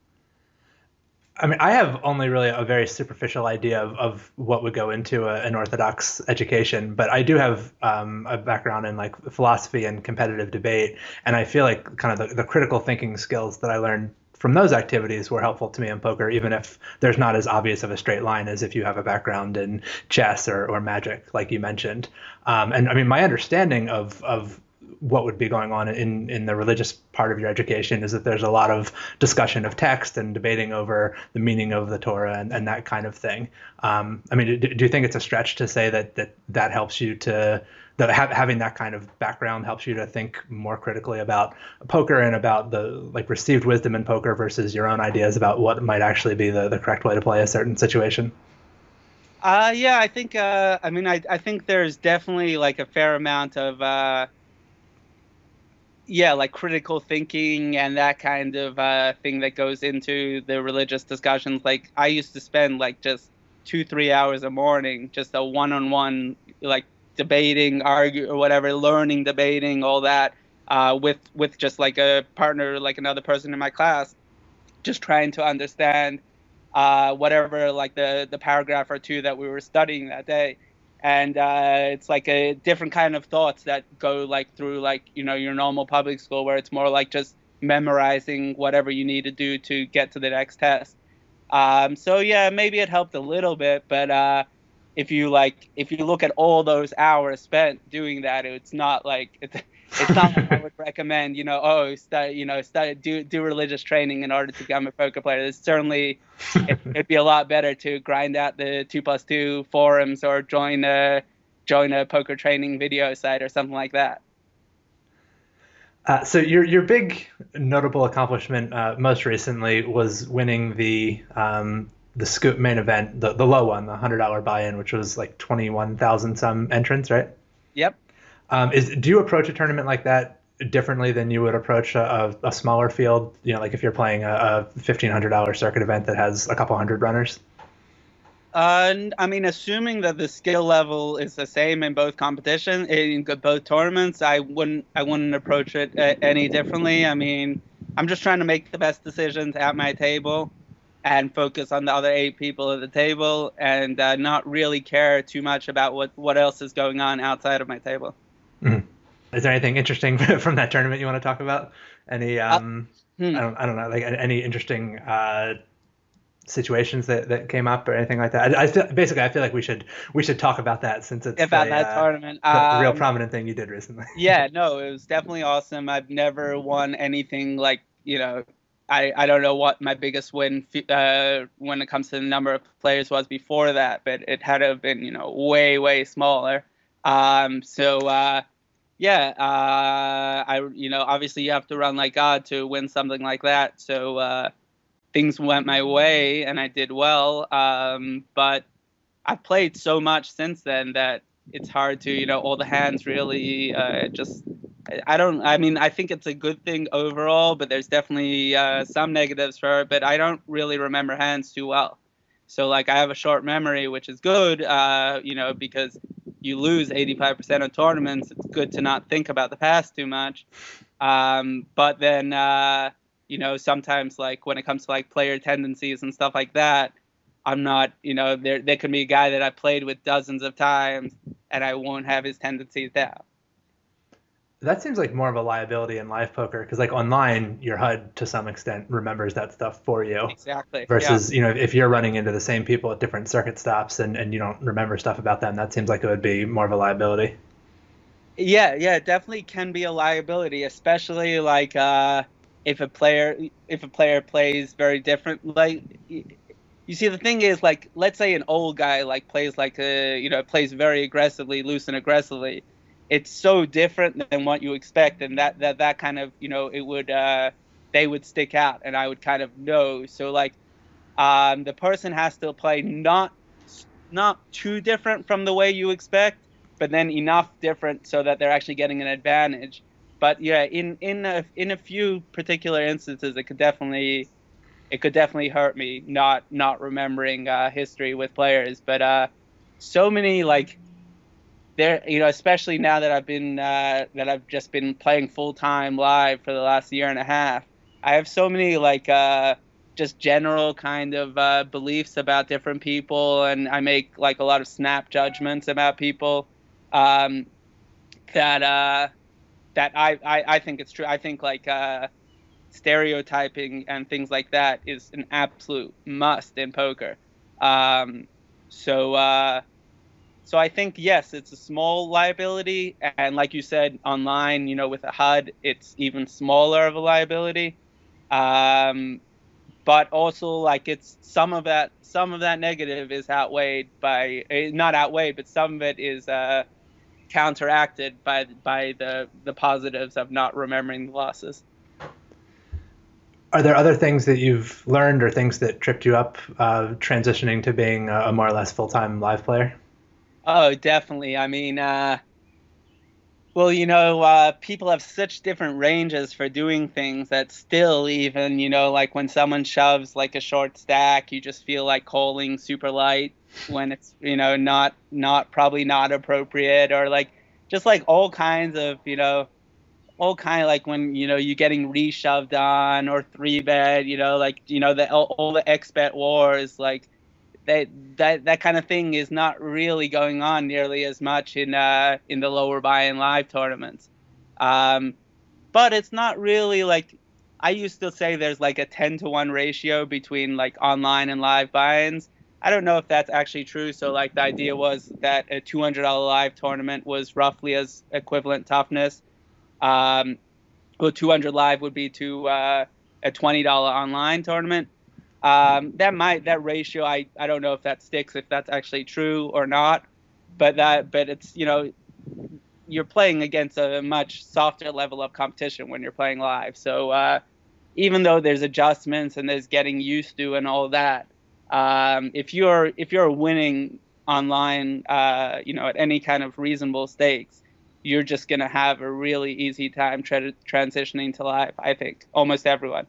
Speaker 1: I mean, I have only really a very superficial idea of, of what would go into a, an Orthodox education, but I do have um, a background in like philosophy and competitive debate, and I feel like kind of the, the critical thinking skills that I learned from those activities were helpful to me in poker, even if there's not as obvious of a straight line as if you have a background in chess or, or magic, like you mentioned. Um, and I mean, my understanding of of what would be going on in, in the religious part of your education is that there's a lot of discussion of text and debating over the meaning of the Torah and, and that kind of thing. Um, I mean, do, do you think it's a stretch to say that that, that helps you to, that ha- having that kind of background helps you to think more critically about poker and about the like received wisdom in poker versus your own ideas about what might actually be the, the correct way to play a certain situation?
Speaker 4: Uh, yeah, I think, uh, I mean, I, I think there's definitely like a fair amount of, uh, yeah, like critical thinking and that kind of uh, thing that goes into the religious discussions. Like I used to spend like just two, three hours a morning, just a one-on-one, like debating, argue or whatever, learning, debating, all that uh, with with just like a partner, like another person in my class, just trying to understand uh, whatever like the, the paragraph or two that we were studying that day. And uh, it's like a different kind of thoughts that go like through like, you know, your normal public school where it's more like just memorizing whatever you need to do to get to the next test. Um, so, yeah, maybe it helped a little bit. But uh, if you like if you look at all those hours spent doing that, it's not like it's, it's not like I would recommend, you know, oh, study, you know, study, do do religious training in order to become a poker player. It's certainly it, it'd be a lot better to grind out the two plus two forums or join a join a poker training video site or something like that.
Speaker 1: Uh, so your your big notable accomplishment uh, most recently was winning the um, the Scoop main event, the, the low one, the one hundred dollars buy-in, which was like twenty-one thousand some entrants, right?
Speaker 4: Yep.
Speaker 1: Um, is do you approach a tournament like that differently than you would approach a, a, a smaller field? You know, like if you're playing a, a fifteen hundred dollars circuit event that has a couple hundred runners?
Speaker 4: Uh, I mean, assuming that the skill level is the same in both competition, in both tournaments, I wouldn't, I wouldn't approach it any differently. I mean, I'm just trying to make the best decisions at my table and focus on the other eight people at the table and uh, not really care too much about what, what else is going on outside of my table.
Speaker 1: Mm-hmm. Is there anything interesting from that tournament you want to talk about? Any, um, uh, hmm. I don't, I don't know, like any interesting uh, situations that, that came up or anything like that? I, I feel, basically, I feel like we should we should talk about that since it's
Speaker 4: about
Speaker 1: the,
Speaker 4: that
Speaker 1: uh,
Speaker 4: tournament.
Speaker 1: The,
Speaker 4: um,
Speaker 1: the real prominent thing you did recently.
Speaker 4: Yeah, no, it was definitely awesome. I've never won anything like, you know, I, I don't know what my biggest win uh, when it comes to the number of players was before that, but it had to have been, you know, way, way smaller. Um, so, uh, yeah, uh, I, you know, obviously you have to run like God to win something like that. So uh, things went my way and I did well. Um, but I've played so much since then that it's hard to, you know, all the hands really uh, just I don't. I mean, I think it's a good thing overall, but there's definitely uh, some negatives for it. But I don't really remember hands too well. So like, I have a short memory, which is good, uh, you know, because you lose eighty-five percent of tournaments. It's good to not think about the past too much. Um, but then, uh, you know, sometimes like when it comes to like player tendencies and stuff like that, I'm not, you know, there there could be a guy that I played with dozens of times, and I won't have his tendencies down.
Speaker 1: That seems like more of a liability in live poker because, like, online, your H U D to some extent remembers that stuff for you.
Speaker 4: Exactly.
Speaker 1: Versus,
Speaker 4: yeah.
Speaker 1: you know, if you're running into the same people at different circuit stops and, and you don't remember stuff about them, that seems like it would be more of a liability.
Speaker 4: Yeah, yeah, it definitely can be a liability, especially like uh, if a player if a player plays very different. Like, you see, the thing is, like, let's say an old guy like plays like a you know plays very aggressively, loose and aggressively. It's so different than what you expect, and that, that, that kind of, you know, it would, uh, they would stick out, and I would kind of know. So, like, um, the person has to play not, not too different from the way you expect, but then enough different so that they're actually getting an advantage. But yeah, in, in a, in a few particular instances, it could definitely, it could definitely hurt me not, not remembering, uh, history with players. But, uh, so many, like, there, you know, especially now that I've been uh, that I've just been playing full time live for the last year and a half, I have so many like uh, just general kind of uh, beliefs about different people, and I make like a lot of snap judgments about people um, that uh, that I, I I think it's true. I think like uh, stereotyping and things like that is an absolute must in poker. Um, so. Uh, So I think, yes, it's a small liability. And like you said, online, you know, with a H U D, it's even smaller of a liability. Um, but also, like, it's some of that some of that negative is outweighed by not outweighed, but some of it is uh, counteracted by by the, the positives of not remembering the losses.
Speaker 1: Are there other things that you've learned or things that tripped you up uh, transitioning to being a more or less full-time live player?
Speaker 4: Oh, definitely. I mean, uh, well, you know, uh, people have such different ranges for doing things that still even, you know, like when someone shoves like a short stack, you just feel like calling super light when it's, you know, not, not probably not appropriate, or like, just like all kinds of, you know, all kind of like when, you know, you're getting re-shoved on or three bet, you know, like, you know, the, all, all the X-bet wars, like, That, that that kind of thing is not really going on nearly as much in uh, in the lower buy-in live tournaments. Um, but it's not really like, I used to say there's like a ten to one ratio between like online and live buy-ins. I don't know if that's actually true. So like the idea was that a two hundred dollars live tournament was roughly as equivalent toughness. Um, well, two hundred live would be to uh, a twenty dollars online tournament. Um, that might that ratio I, I don't know if that sticks, if that's actually true or not, but that but it's, you know, you're playing against a much softer level of competition when you're playing live. So uh, even though there's adjustments and there's getting used to and all that, um, if you're if you're winning online, uh, you know, at any kind of reasonable stakes, you're just gonna have a really easy time tra- transitioning to live. I think almost everyone.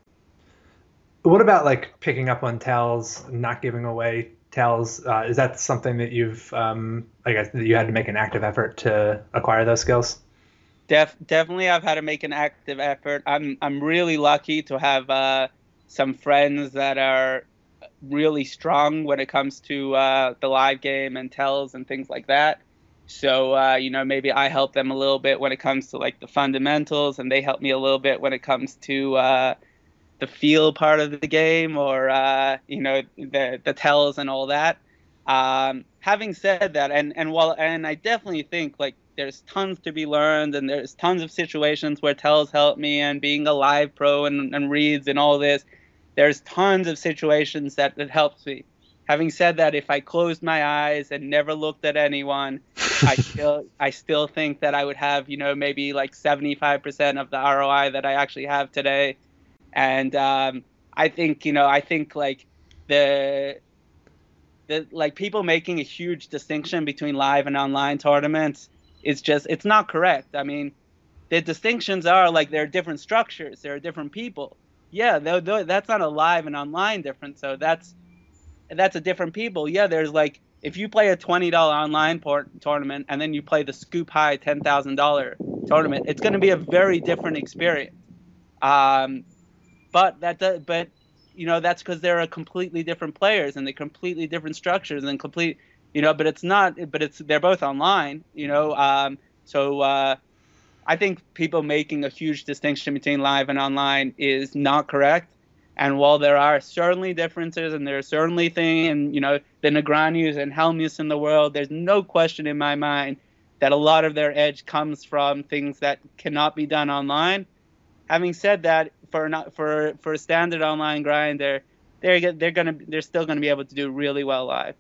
Speaker 1: What about like picking up on tells, not giving away tells? Uh, is that something that you've, um, I guess, that you had to make an active effort to acquire those skills?
Speaker 4: Def, definitely, I've had to make an active effort. I'm I'm really lucky to have uh, some friends that are really strong when it comes to uh, the live game and tells and things like that. So uh, you know, maybe I help them a little bit when it comes to like the fundamentals, and they help me a little bit when it comes to uh, the feel part of the game, or uh, you know, the the tells and all that. Um, having said that, and and while and I definitely think like there's tons to be learned, and there's tons of situations where tells help me, and being a live pro and, and reads and all this, there's tons of situations that that helps me. Having said that, if I closed my eyes and never looked at anyone, I still I still think that I would have, you know, maybe like seventy-five percent of the R O I that I actually have today. And um, I think, you know, I think like the, the like people making a huge distinction between live and online tournaments is just, it's not correct. I mean, the distinctions are like there are different structures, there are different people. Yeah, they're, they're, that's not a live and online difference. So that's that's a different people. Yeah, there's like if you play a twenty dollar online port tournament and then you play the Scoop High ten thousand dollar tournament, it's going to be a very different experience. Um, but that does, but you know that's because they're a completely different players and they're completely different structures and complete. You know, but it's not. But it's they're both online. You know, um, so. Uh, I think people making a huge distinction between live and online is not correct. And while there are certainly differences and there are certainly things, and, you know, the Negreanus and Helmuths in the world, there's no question in my mind that a lot of their edge comes from things that cannot be done online. Having said that, for not, for for a standard online grinder, they're they're gonna they're still gonna be able to do really well live.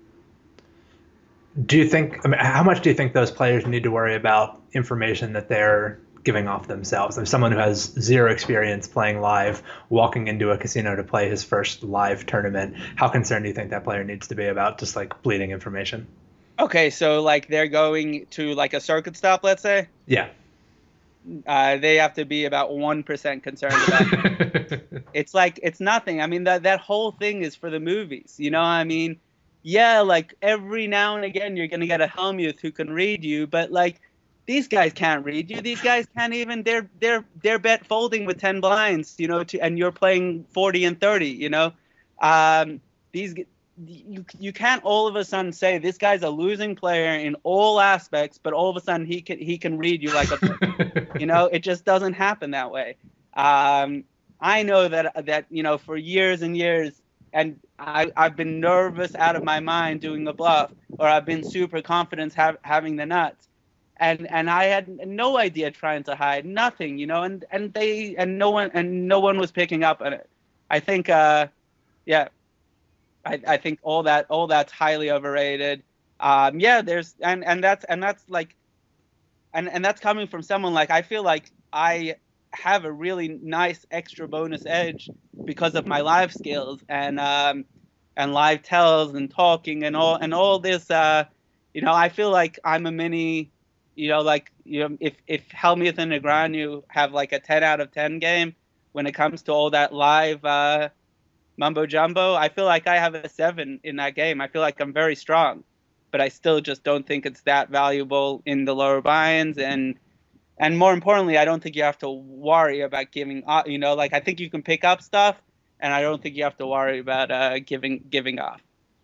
Speaker 1: Do you think, I mean, how much do you think those players need to worry about information that they're giving off themselves? If someone who has zero experience playing live, walking into a casino to play his first live tournament, how concerned do you think that player needs to be about just like bleeding information?
Speaker 4: Okay, so like they're going to like a circuit stop, let's say?
Speaker 1: Yeah.
Speaker 4: Uh, they have to be about one percent concerned about it. It's like, it's nothing. I mean, that, that whole thing is for the movies, you know what I mean? Yeah, like every now and again you're gonna get a Helmuth who can read you, but like these guys can't read you. These guys can't even. They're they're they're bet folding with ten blinds, you know, to, and you're playing forty and thirty, you know. Um, these you you can't all of a sudden say this guy's a losing player in all aspects, but all of a sudden he can he can read you like a, you know, it just doesn't happen that way. Um, I know that that you know for years and years. And I, I've been nervous out of my mind doing the bluff, or I've been super confident have, having the nuts, and and I had no idea trying to hide nothing, you know, and, and they and no one and no one was picking up on it. I think, uh, yeah, I, I think all that all that's highly overrated. Um, yeah, there's and, and that's and that's like, and and that's coming from someone like I feel like I. have a really nice extra bonus edge because of my live skills and um and live tells and talking and all and all this uh you know I feel like I'm a mini you know like you know if if Helmuth and Negreanu have like a ten out of ten game when it comes to all that live uh mumbo jumbo, I feel like I have a seven in that game. I feel like I'm very strong, but I still just don't think it's that valuable in the lower buy-ins. and And more importantly, I don't think you have to worry about giving up. You know, like I think you can pick up stuff, and I don't think you have to worry about uh, giving giving off.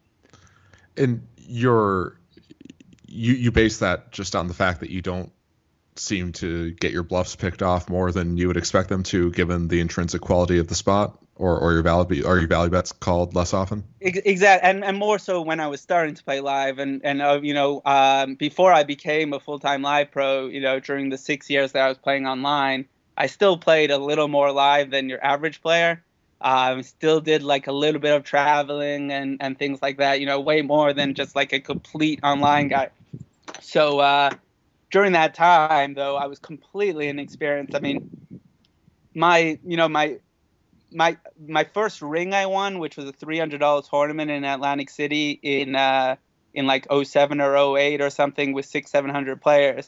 Speaker 3: And you're you you base that just on the fact that you don't seem to get your bluffs picked off more than you would expect them to, given the intrinsic quality of the spot, or or your value or your value bets called less often.
Speaker 4: Exactly, and and more so when I was starting to play live, and and uh, you know um, before I became a full time live pro, you know during the six years that I was playing online, I still played a little more live than your average player. Um, still did like a little bit of traveling and and things like that. You know, way more than just like a complete online guy. So. Uh, During that time, though, I was completely inexperienced. I mean, my, you know, my, my, my first ring I won, which was a three hundred dollar tournament in Atlantic City in, uh, in like oh seven or oh eight or something with six, seven hundred players.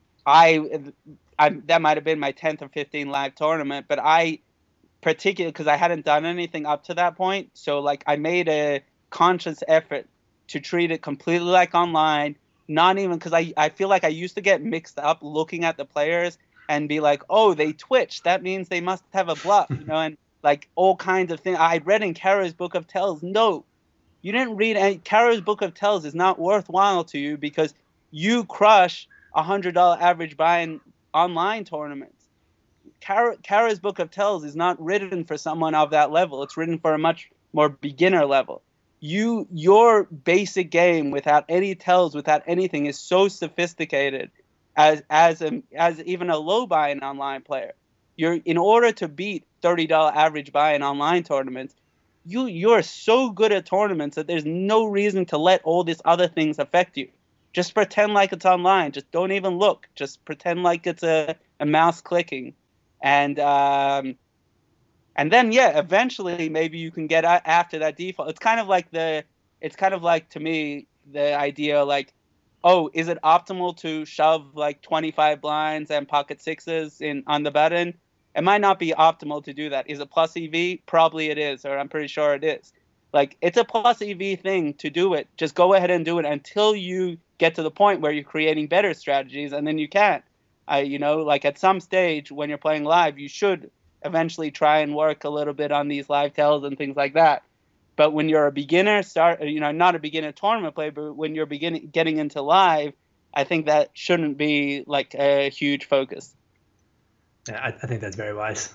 Speaker 4: I, I that might have been my tenth or fifteenth live tournament, but I, particularly because I hadn't done anything up to that point, so like I made a conscious effort to treat it completely like online. Not even because I, I feel like I used to get mixed up looking at the players and be like, oh, they twitch. That means they must have a bluff, you know, and like all kinds of things. I read in Caro's Book of Tells. No, you didn't read any. Caro's Book of Tells is not worthwhile to you because you crush a one hundred dollar average buy-in online tournaments. Cara, Caro's Book of Tells is not written for someone of that level. It's written for a much more beginner level. You, your basic game without any tells, without anything, is so sophisticated as as a, as even a low buy-in online player. You're in order to beat thirty dollar average buy-in online tournaments, you you're so good at tournaments that there's no reason to let all these other things affect you. Just pretend like it's online. Just don't even look. Just pretend like it's a, a mouse clicking, and um, and then yeah, eventually maybe you can get after that default. It's kind of like the, it's kind of like to me the idea like oh, is it optimal to shove like twenty-five blinds and pocket sixes in on the button? It might not be optimal to do that. Is it plus E V? Probably it is, or I'm pretty sure it is. Like, it's a plus E V thing to do it. Just go ahead and do it until you get to the point where you're creating better strategies, and then you can. I, you know, like at some stage when you're playing live, you should eventually try and work a little bit on these live tells and things like that. But when you're a beginner, start, you know, not a beginner tournament player, but when you're beginning getting into live, I think that shouldn't be like a huge focus.
Speaker 1: Yeah, I, I think that's very wise.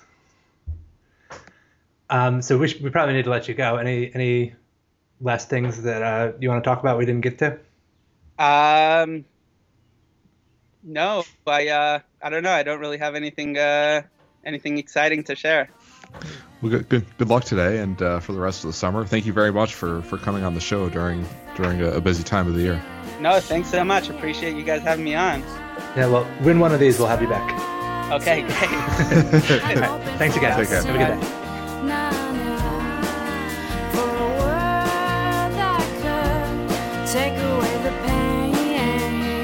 Speaker 1: Um, so we, sh- we probably need to let you go. Any any last things that uh, you want to talk about we didn't get to?
Speaker 4: Um, no, I uh, I don't know. I don't really have anything uh, anything exciting to share.
Speaker 3: Well, good, good, good luck today and uh, for the rest of the summer. Thank you very much for, for coming on the show during during a, a busy time of the year.
Speaker 4: No, thanks so much. Appreciate you guys having me on.
Speaker 1: Yeah, well, win one of these, we'll have you back.
Speaker 4: Okay, great.
Speaker 1: All right, thanks again.
Speaker 3: Take care.
Speaker 1: Have a good day.
Speaker 2: Na, na, for a word that could take away the pain.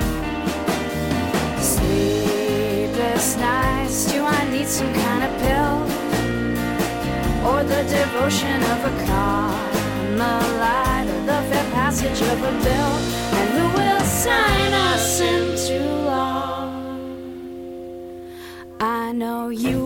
Speaker 2: Sleepless nights, do I need some kind of pill? Or the devotion of a Carmelite, or the fair passage of a bill? And who will sign us into law? I know you